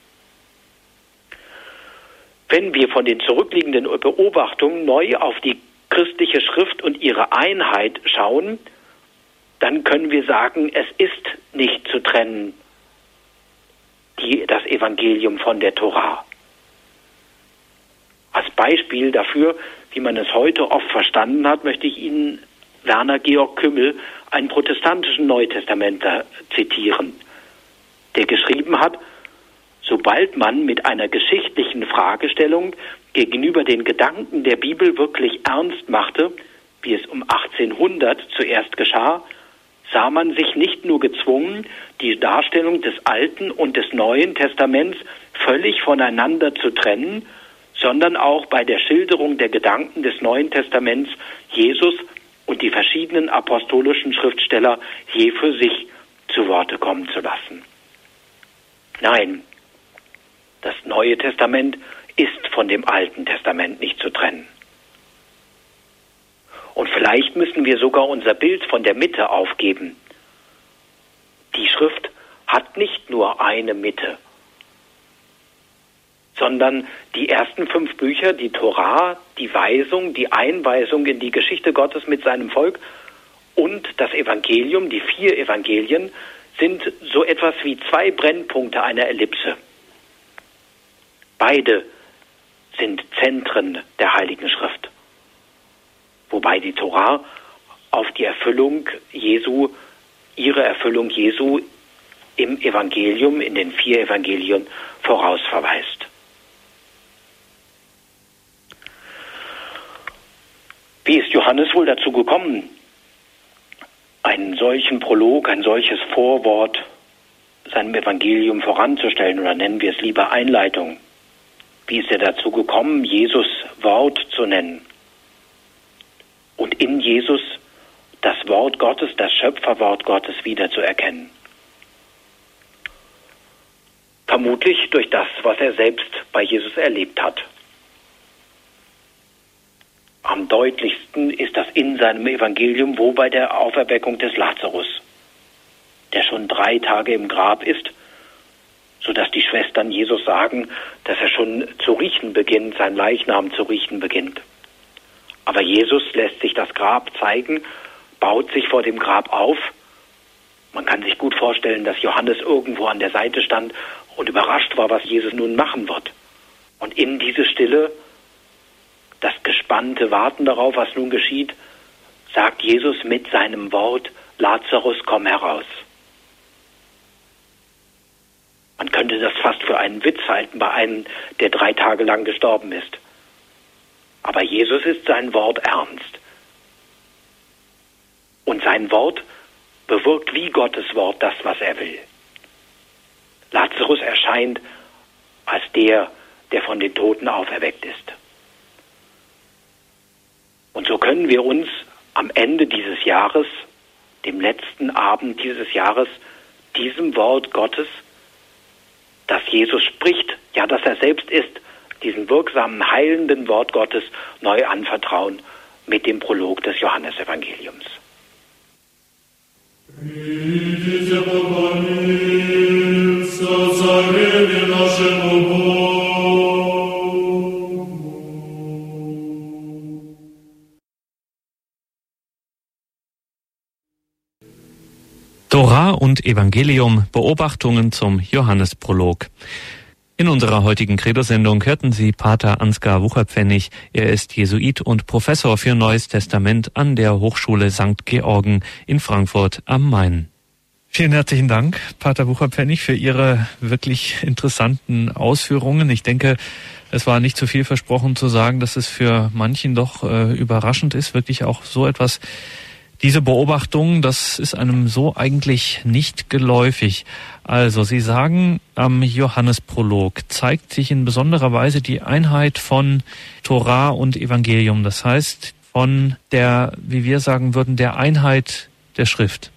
Wenn wir von den zurückliegenden Beobachtungen neu auf die christliche Schrift und ihre Einheit schauen, dann können wir sagen, es ist nicht zu trennen, die, das Evangelium von der Tora. Als Beispiel dafür, wie man es heute oft verstanden hat, möchte ich Ihnen Werner Georg Kümmel, einen protestantischen Neutestamentler, zitieren, der geschrieben hat: Sobald man mit einer geschichtlichen Fragestellung gegenüber den Gedanken der Bibel wirklich ernst machte, wie es um achtzehnhundert zuerst geschah, sah man sich nicht nur gezwungen, die Darstellung des Alten und des Neuen Testaments völlig voneinander zu trennen, sondern auch bei der Schilderung der Gedanken des Neuen Testaments Jesus und die verschiedenen apostolischen Schriftsteller je für sich zu Worte kommen zu lassen. Nein, das Neue Testament ist von dem Alten Testament nicht zu trennen. Und vielleicht müssen wir sogar unser Bild von der Mitte aufgeben. Die Schrift hat nicht nur eine Mitte, sondern die ersten fünf Bücher, die Tora, die Weisung, die Einweisung in die Geschichte Gottes mit seinem Volk und das Evangelium, die vier Evangelien, sind so etwas wie zwei Brennpunkte einer Ellipse. Beide sind Zentren der Heiligen Schrift, wobei die Tora auf die Erfüllung Jesu, ihre Erfüllung Jesu im Evangelium, in den vier Evangelien vorausverweist. Wie ist Johannes wohl dazu gekommen, einen solchen Prolog, ein solches Vorwort seinem Evangelium voranzustellen, oder nennen wir es lieber Einleitung. Wie ist er dazu gekommen, Jesus Wort zu nennen? Und in Jesus das Wort Gottes, das Schöpferwort Gottes wiederzuerkennen. Vermutlich durch das, was er selbst bei Jesus erlebt hat. Am deutlichsten ist das in seinem Evangelium, wo bei der Auferweckung des Lazarus, der schon drei Tage im Grab ist, sodass die Schwestern Jesus sagen, dass er schon zu riechen beginnt, sein Leichnam zu riechen beginnt. Aber Jesus lässt sich das Grab zeigen, baut sich vor dem Grab auf. Man kann sich gut vorstellen, dass Johannes irgendwo an der Seite stand und überrascht war, was Jesus nun machen wird. Und in diese Stille, das gespannte Warten darauf, was nun geschieht, sagt Jesus mit seinem Wort, Lazarus, komm heraus. Man könnte das fast für einen Witz halten bei einem, der drei Tage lang gestorben ist. Aber Jesus ist sein Wort ernst. Und sein Wort bewirkt wie Gottes Wort das, was er will. Lazarus erscheint als der, der von den Toten auferweckt ist. Und so können wir uns am Ende dieses Jahres, dem letzten Abend dieses Jahres, diesem Wort Gottes, das Jesus spricht, ja, dass er selbst ist, diesem wirksamen, heilenden Wort Gottes neu anvertrauen mit dem Prolog des Johannesevangeliums. Torah und Evangelium, Beobachtungen zum Johannesprolog. In unserer heutigen Credo-Sendung hörten Sie Pater Ansgar Wucherpfennig. Er ist Jesuit und Professor für Neues Testament an der Hochschule Sankt Georgen in Frankfurt am Main. Vielen herzlichen Dank, Pater Wucherpfennig, für Ihre wirklich interessanten Ausführungen. Ich denke, es war nicht zu viel versprochen zu sagen, dass es für manchen doch äh, überraschend ist, wirklich auch so etwas. Diese Beobachtung, das ist einem so eigentlich nicht geläufig. Also, Sie sagen, am Johannesprolog zeigt sich in besonderer Weise die Einheit von Torah und Evangelium. Das heißt, von der, wie wir sagen würden, der Einheit der Schrift.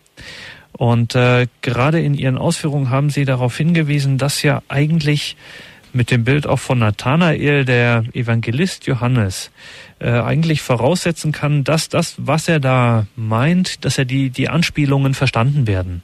Und äh, gerade in Ihren Ausführungen haben Sie darauf hingewiesen, dass ja eigentlich mit dem Bild auch von Nathanael, der Evangelist Johannes, äh, eigentlich voraussetzen kann, dass das, was er da meint, dass er die, die Anspielungen verstanden werden.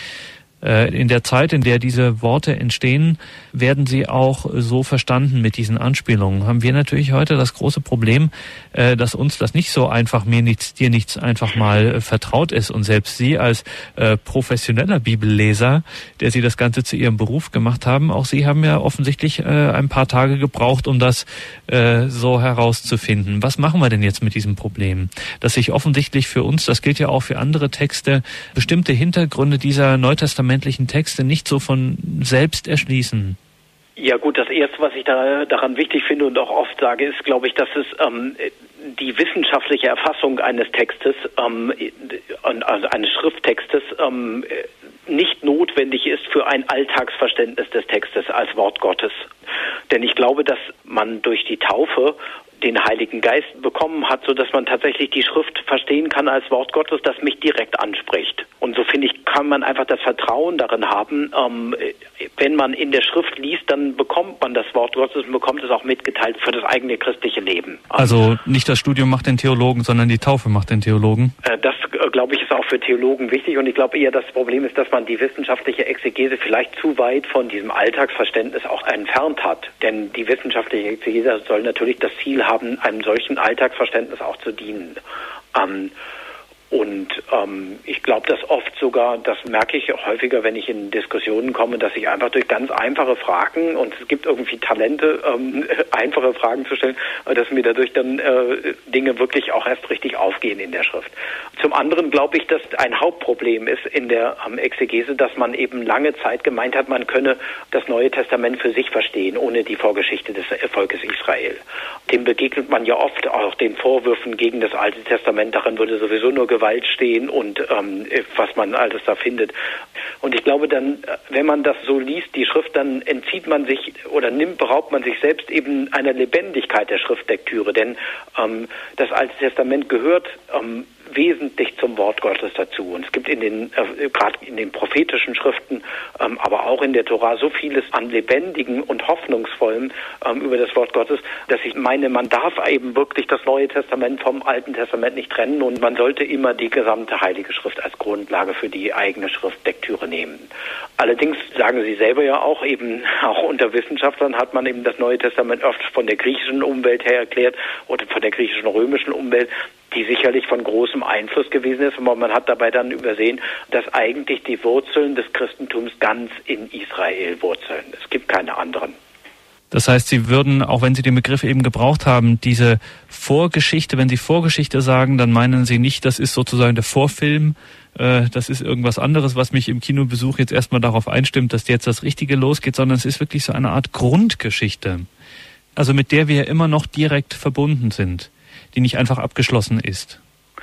Äh, in der Zeit, in der diese Worte entstehen, werden sie auch so verstanden mit diesen Anspielungen. Haben wir natürlich heute das große Problem, äh, dass uns das nicht so einfach, mir nichts, dir nichts einfach mal äh, vertraut ist. Und selbst Sie als äh, professioneller Bibelleser, der Sie das Ganze zu Ihrem Beruf gemacht haben, auch Sie haben ja offensichtlich äh, ein paar Tage gebraucht, um das äh, so herauszufinden. Was machen wir denn jetzt mit diesem Problem? Dass sich offensichtlich für uns, das gilt ja auch für andere Texte, bestimmte Hintergründe dieser neutestamentlichen Texte nicht so von selbst erschließen. Ja gut, das Erste, was ich da, daran wichtig finde und auch oft sage, ist, glaube ich, dass es ähm, die wissenschaftliche Erfassung eines Textes, ähm, also eines Schrifttextes, ähm, nicht notwendig ist für ein Alltagsverständnis des Textes als Wort Gottes. Denn ich glaube, dass man durch die Taufe den Heiligen Geist bekommen hat, sodass man tatsächlich die Schrift verstehen kann als Wort Gottes, das mich direkt anspricht. Und so finde ich, kann man einfach das Vertrauen darin haben, ähm, wenn man in der Schrift liest, dann bekommt man das Wort Gottes und bekommt es auch mitgeteilt für das eigene christliche Leben. Also nicht das Studium macht den Theologen, sondern die Taufe macht den Theologen? Äh, das, äh, glaube ich, ist auch für Theologen wichtig und ich glaube eher, das Problem ist, dass man die wissenschaftliche Exegese vielleicht zu weit von diesem Alltagsverständnis auch entfernt hat. Denn die wissenschaftliche Exegese soll natürlich das Ziel haben, einem solchen Alltagsverständnis auch zu dienen. Ähm, und ähm, ich glaube, dass oft sogar, das merke ich häufiger, wenn ich in Diskussionen komme, dass ich einfach durch ganz einfache Fragen, und es gibt irgendwie Talente, ähm, einfache Fragen zu stellen, dass mir dadurch dann äh, Dinge wirklich auch erst richtig aufgehen in der Schrift. Zum anderen glaube ich, dass ein Hauptproblem ist in der ähm, Exegese, dass man eben lange Zeit gemeint hat, man könne das Neue Testament für sich verstehen, ohne die Vorgeschichte des Volkes Israel. Dem begegnet man ja oft auch den Vorwürfen gegen das Alte Testament, darin würde sowieso nur Gewalt stehen und ähm, was man alles da findet. Und ich glaube dann, wenn man das so liest, die Schrift, dann entzieht man sich oder nimmt, beraubt man sich selbst eben einer Lebendigkeit der Schriftlektüre. Denn ähm, das Alte Testament gehört ähm, wesentlich zum Wort Gottes dazu. Und es gibt in den, äh, gerade in den prophetischen Schriften, ähm, aber auch in der Tora so vieles an Lebendigen und Hoffnungsvollem ähm, über das Wort Gottes, dass ich meine, man darf eben wirklich das Neue Testament vom Alten Testament nicht trennen und man sollte immer die gesamte Heilige Schrift als Grundlage für die eigene Schriftlektüre nehmen. Allerdings sagen Sie selber ja auch, eben auch unter Wissenschaftlern hat man eben das Neue Testament oft von der griechischen Umwelt her erklärt oder von der griechischen römischen Umwelt, die sicherlich von großem Einfluss gewesen ist, aber man hat dabei dann übersehen, dass eigentlich die Wurzeln des Christentums ganz in Israel wurzeln. Es gibt keine anderen. Das heißt, Sie würden, auch wenn Sie den Begriff eben gebraucht haben, diese Vorgeschichte, wenn Sie Vorgeschichte sagen, dann meinen Sie nicht, das ist sozusagen der Vorfilm, äh, das ist irgendwas anderes, was mich im Kinobesuch jetzt erstmal darauf einstimmt, dass jetzt das Richtige losgeht, sondern es ist wirklich so eine Art Grundgeschichte, also mit der wir immer noch direkt verbunden sind, die nicht einfach abgeschlossen ist.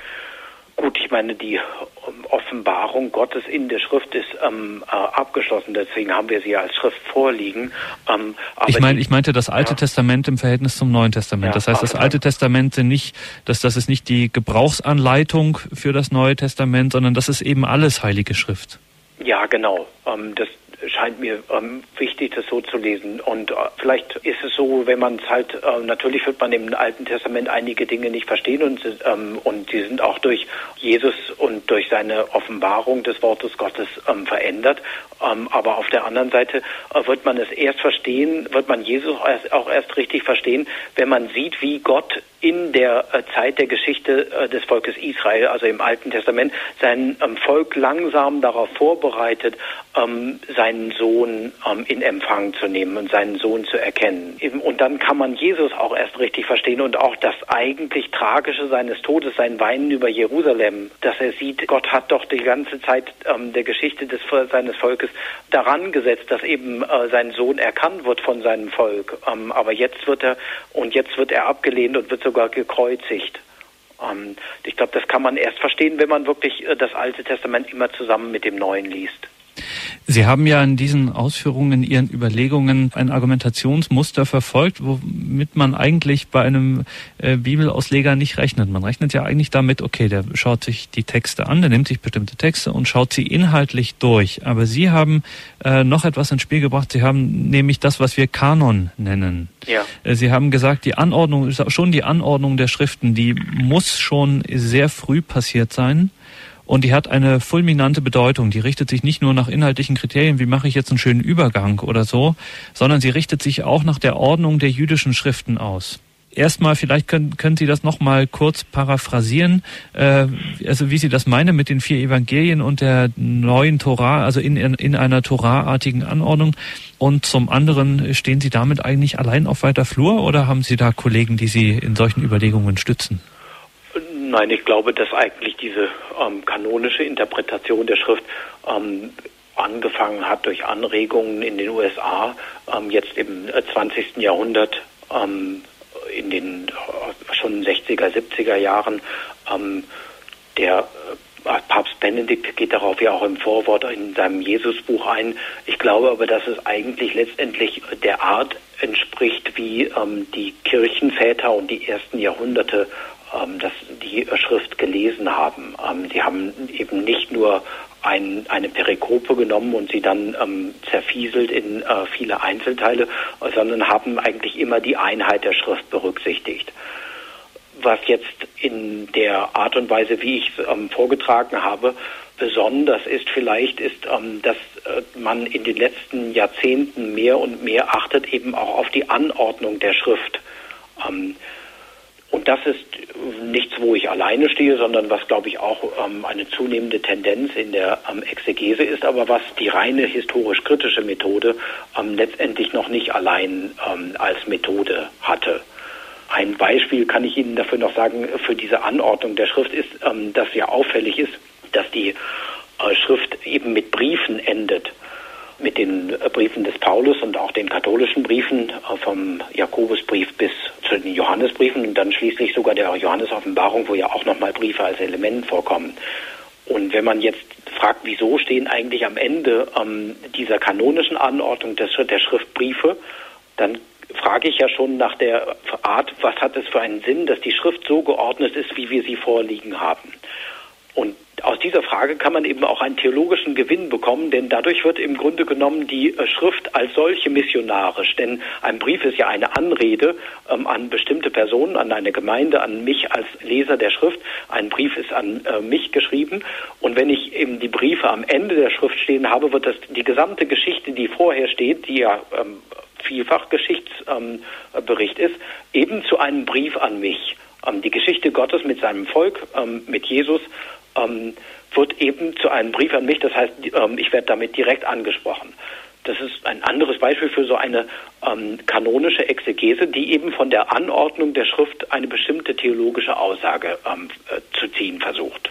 Gut, ich meine, die Offenbarung Gottes in der Schrift ist ähm, äh, abgeschlossen, deswegen haben wir sie als Schrift vorliegen. Ähm, aber ich meine, die, ich meinte das Alte ja. Testament im Verhältnis zum Neuen Testament. Ja, das heißt, das Alte Testament sind nicht, dass das ist nicht die Gebrauchsanleitung für das Neue Testament, sondern das ist eben alles Heilige Schrift. Ja, genau. Ähm, das scheint mir ähm, wichtig, das so zu lesen. Und äh, vielleicht ist es so, wenn man es halt, äh, natürlich wird man im Alten Testament einige Dinge nicht verstehen und, ähm, und die sind auch durch Jesus und durch seine Offenbarung des Wortes Gottes ähm, verändert. Ähm, aber auf der anderen Seite äh, wird man es erst verstehen, wird man Jesus erst, auch erst richtig verstehen, wenn man sieht, wie Gott in der äh, Zeit der Geschichte äh, des Volkes Israel, also im Alten Testament, sein ähm, Volk langsam darauf vorbereitet, ähm, seinen Sohn ähm, in Empfang zu nehmen und seinen Sohn zu erkennen. Und dann kann man Jesus auch erst richtig verstehen und auch das eigentlich Tragische seines Todes, sein Weinen über Jerusalem, dass er sieht, Gott hat doch die ganze Zeit ähm, der Geschichte des seines Volkes daran gesetzt, dass eben äh, sein Sohn erkannt wird von seinem Volk. Ähm, aber jetzt wird er und jetzt wird er abgelehnt und wird sogar gekreuzigt. Ähm, ich glaube, das kann man erst verstehen, wenn man wirklich äh, das Alte Testament immer zusammen mit dem Neuen liest. Sie haben ja in diesen Ausführungen, in Ihren Überlegungen ein Argumentationsmuster verfolgt, womit man eigentlich bei einem äh, Bibelausleger nicht rechnet. Man rechnet ja eigentlich damit, okay, der schaut sich die Texte an, der nimmt sich bestimmte Texte und schaut sie inhaltlich durch. Aber Sie haben äh, noch etwas ins Spiel gebracht. Sie haben nämlich das, was wir Kanon nennen. Ja. Äh, Sie haben gesagt, die Anordnung, schon die Anordnung der Schriften, die muss schon sehr früh passiert sein. Und die hat eine fulminante Bedeutung. Die richtet sich nicht nur nach inhaltlichen Kriterien, wie mache ich jetzt einen schönen Übergang oder so, sondern sie richtet sich auch nach der Ordnung der jüdischen Schriften aus. Erstmal, vielleicht können, können Sie das nochmal kurz paraphrasieren, äh, also wie Sie das meinen mit den vier Evangelien und der neuen Tora, also in, in, in einer Tora-artigen Anordnung. Und zum anderen, stehen Sie damit eigentlich allein auf weiter Flur oder haben Sie da Kollegen, die Sie in solchen Überlegungen stützen? Nein, ich glaube, dass eigentlich diese ähm, kanonische Interpretation der Schrift ähm, angefangen hat durch Anregungen in den U S A, ähm, jetzt im zwanzigsten Jahrhundert, ähm, in den äh, schon sechziger, siebziger Jahren. Ähm, der äh, Papst Benedikt geht darauf ja auch im Vorwort in seinem Jesusbuch ein. Ich glaube aber, dass es eigentlich letztendlich der Art entspricht, wie ähm, die Kirchenväter und die ersten Jahrhunderte dass die Schrift gelesen haben. Sie haben eben nicht nur ein, eine Perikope genommen und sie dann ähm, zerfieselt in äh, viele Einzelteile, sondern haben eigentlich immer die Einheit der Schrift berücksichtigt. Was jetzt in der Art und Weise, wie ich es ähm, vorgetragen habe, besonders ist vielleicht, ist, ähm, dass äh, man in den letzten Jahrzehnten mehr und mehr achtet eben auch auf die Anordnung der Schrift. Ähm, Und das ist nichts, wo ich alleine stehe, sondern was, glaube ich, auch ähm, eine zunehmende Tendenz in der ähm, Exegese ist, aber was die reine historisch-kritische Methode ähm, letztendlich noch nicht allein ähm, als Methode hatte. Ein Beispiel kann ich Ihnen dafür noch sagen, für diese Anordnung der Schrift ist, ähm, dass ja auffällig ist, dass die äh, Schrift eben mit Briefen endet. mit den Briefen des Paulus und auch den katholischen Briefen vom Jakobusbrief bis zu den Johannesbriefen und dann schließlich sogar der Johannes-Offenbarung, wo ja auch nochmal Briefe als Element vorkommen. Und wenn man jetzt fragt, wieso stehen eigentlich am Ende ähm, dieser kanonischen Anordnung des, der Schriftbriefe, dann frage ich ja schon nach der Art, was hat es für einen Sinn, dass die Schrift so geordnet ist, wie wir sie vorliegen haben. Und aus dieser Frage kann man eben auch einen theologischen Gewinn bekommen, denn dadurch wird im Grunde genommen die Schrift als solche missionarisch. Denn ein Brief ist ja eine Anrede ähm, an bestimmte Personen, an eine Gemeinde, an mich als Leser der Schrift. Ein Brief ist an äh, mich geschrieben. Und wenn ich eben die Briefe am Ende der Schrift stehen habe, wird das die gesamte Geschichte, die vorher steht, die ja ähm, vielfach Geschichtsbericht ähm, ist, eben zu einem Brief an mich. Ähm, die Geschichte Gottes mit seinem Volk, ähm, mit Jesus, Ähm, wird eben zu einem Brief an mich, das heißt, ähm, ich werde damit direkt angesprochen. Das ist ein anderes Beispiel für so eine ähm, kanonische Exegese, die eben von der Anordnung der Schrift eine bestimmte theologische Aussage ähm, äh, zu ziehen versucht.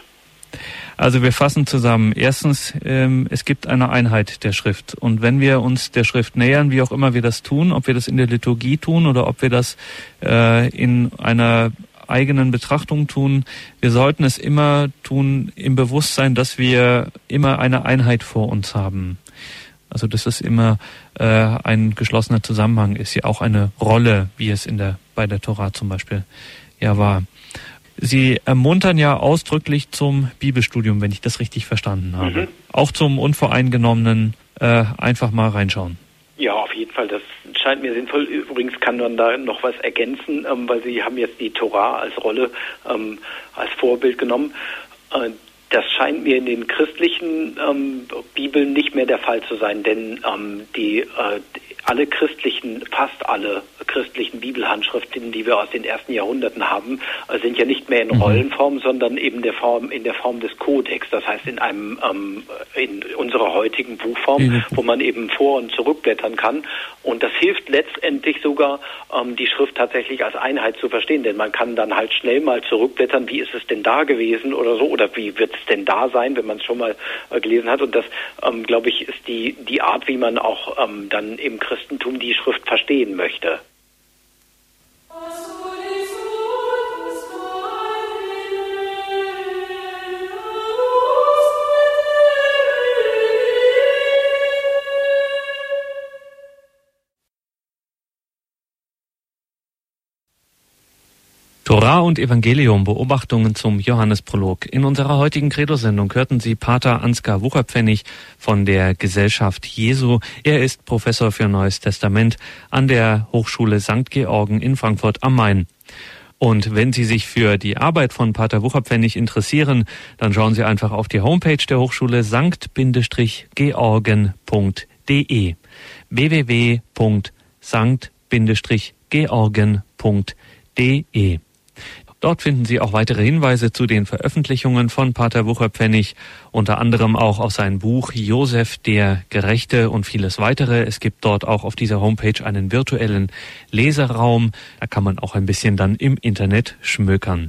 Also wir fassen zusammen. Erstens, ähm, es gibt eine Einheit der Schrift. Und wenn wir uns der Schrift nähern, wie auch immer wir das tun, ob wir das in der Liturgie tun oder ob wir das äh, in einer eigenen Betrachtung tun, wir sollten es immer tun im Bewusstsein, dass wir immer eine Einheit vor uns haben. Also dass es immer äh, ein geschlossener Zusammenhang ist, ja auch eine Rolle, wie es in der bei der Tora zum Beispiel ja war. Sie ermuntern ja ausdrücklich zum Bibelstudium, wenn ich das richtig verstanden habe. Mhm. Auch zum unvoreingenommenen äh, einfach mal reinschauen. Ja, auf jeden Fall. Das scheint mir sinnvoll. Übrigens kann man da noch was ergänzen, ähm, weil Sie haben jetzt die Tora als Rolle, ähm, als Vorbild genommen. Äh, das scheint mir in den christlichen ähm, Bibeln nicht mehr der Fall zu sein, denn ähm, die äh, alle christlichen, fast alle christlichen Bibelhandschriften, die wir aus den ersten Jahrhunderten haben, sind ja nicht mehr in Rollenform, sondern eben der Form, in der Form des Kodex. Das heißt in einem ähm, in unserer heutigen Buchform, wo man eben vor- und zurückblättern kann. Und das hilft letztendlich sogar, ähm, die Schrift tatsächlich als Einheit zu verstehen, denn man kann dann halt schnell mal zurückblättern, wie ist es denn da gewesen oder so, oder wie wird es denn da sein, wenn man es schon mal äh, gelesen hat. Und das, ähm, glaube ich, ist die die Art, wie man auch ähm, dann im Christentum die Schrift verstehen möchte. Tora und Evangelium, Beobachtungen zum Johannesprolog. In unserer heutigen Credo-Sendung hörten Sie Pater Ansgar Wucherpfennig von der Gesellschaft Jesu. Er ist Professor für Neues Testament an der Hochschule Sankt Georgen in Frankfurt am Main. Und wenn Sie sich für die Arbeit von Pater Wucherpfennig interessieren, dann schauen Sie einfach auf die Homepage der Hochschule sankt georgen punkt de w w w punkt sankt georgen punkt de. Dort finden Sie auch weitere Hinweise zu den Veröffentlichungen von Pater Wucherpfennig, unter anderem auch auf sein Buch Josef der Gerechte und vieles weitere. Es gibt dort auch auf dieser Homepage einen virtuellen Leseraum. Da kann man auch ein bisschen dann im Internet schmökern.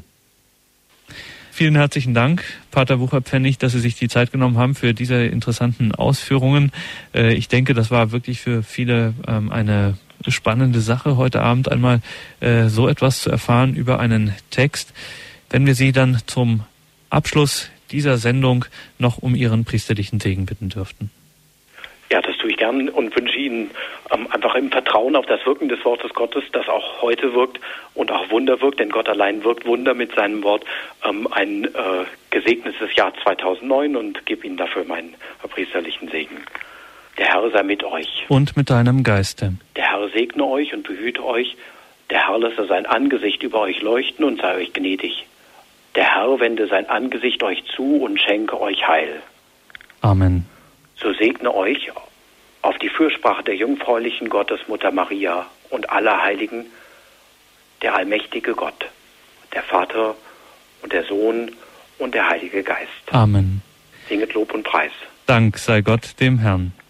Vielen herzlichen Dank, Pater Wucherpfennig, dass Sie sich die Zeit genommen haben für diese interessanten Ausführungen. Ich denke, das war wirklich für viele eine spannende Sache, heute Abend einmal äh, so etwas zu erfahren über einen Text. Wenn wir Sie dann zum Abschluss dieser Sendung noch um Ihren priesterlichen Segen bitten dürften. Ja, das tue ich gern und wünsche Ihnen ähm, einfach im Vertrauen auf das Wirken des Wortes Gottes, das auch heute wirkt und auch Wunder wirkt, denn Gott allein wirkt Wunder mit seinem Wort, ähm, ein äh, gesegnetes Jahr zweitausendneun und gebe Ihnen dafür meinen äh, priesterlichen Segen. Der Herr sei mit euch. Und mit deinem Geiste. Der Herr segne euch und behüte euch. Der Herr lasse sein Angesicht über euch leuchten und sei euch gnädig. Der Herr wende sein Angesicht euch zu und schenke euch Heil. Amen. So segne euch auf die Fürsprache der jungfräulichen Gottesmutter Maria und aller Heiligen der allmächtige Gott, der Vater und der Sohn und der Heilige Geist. Amen. Singet Lob und Preis. Dank sei Gott dem Herrn.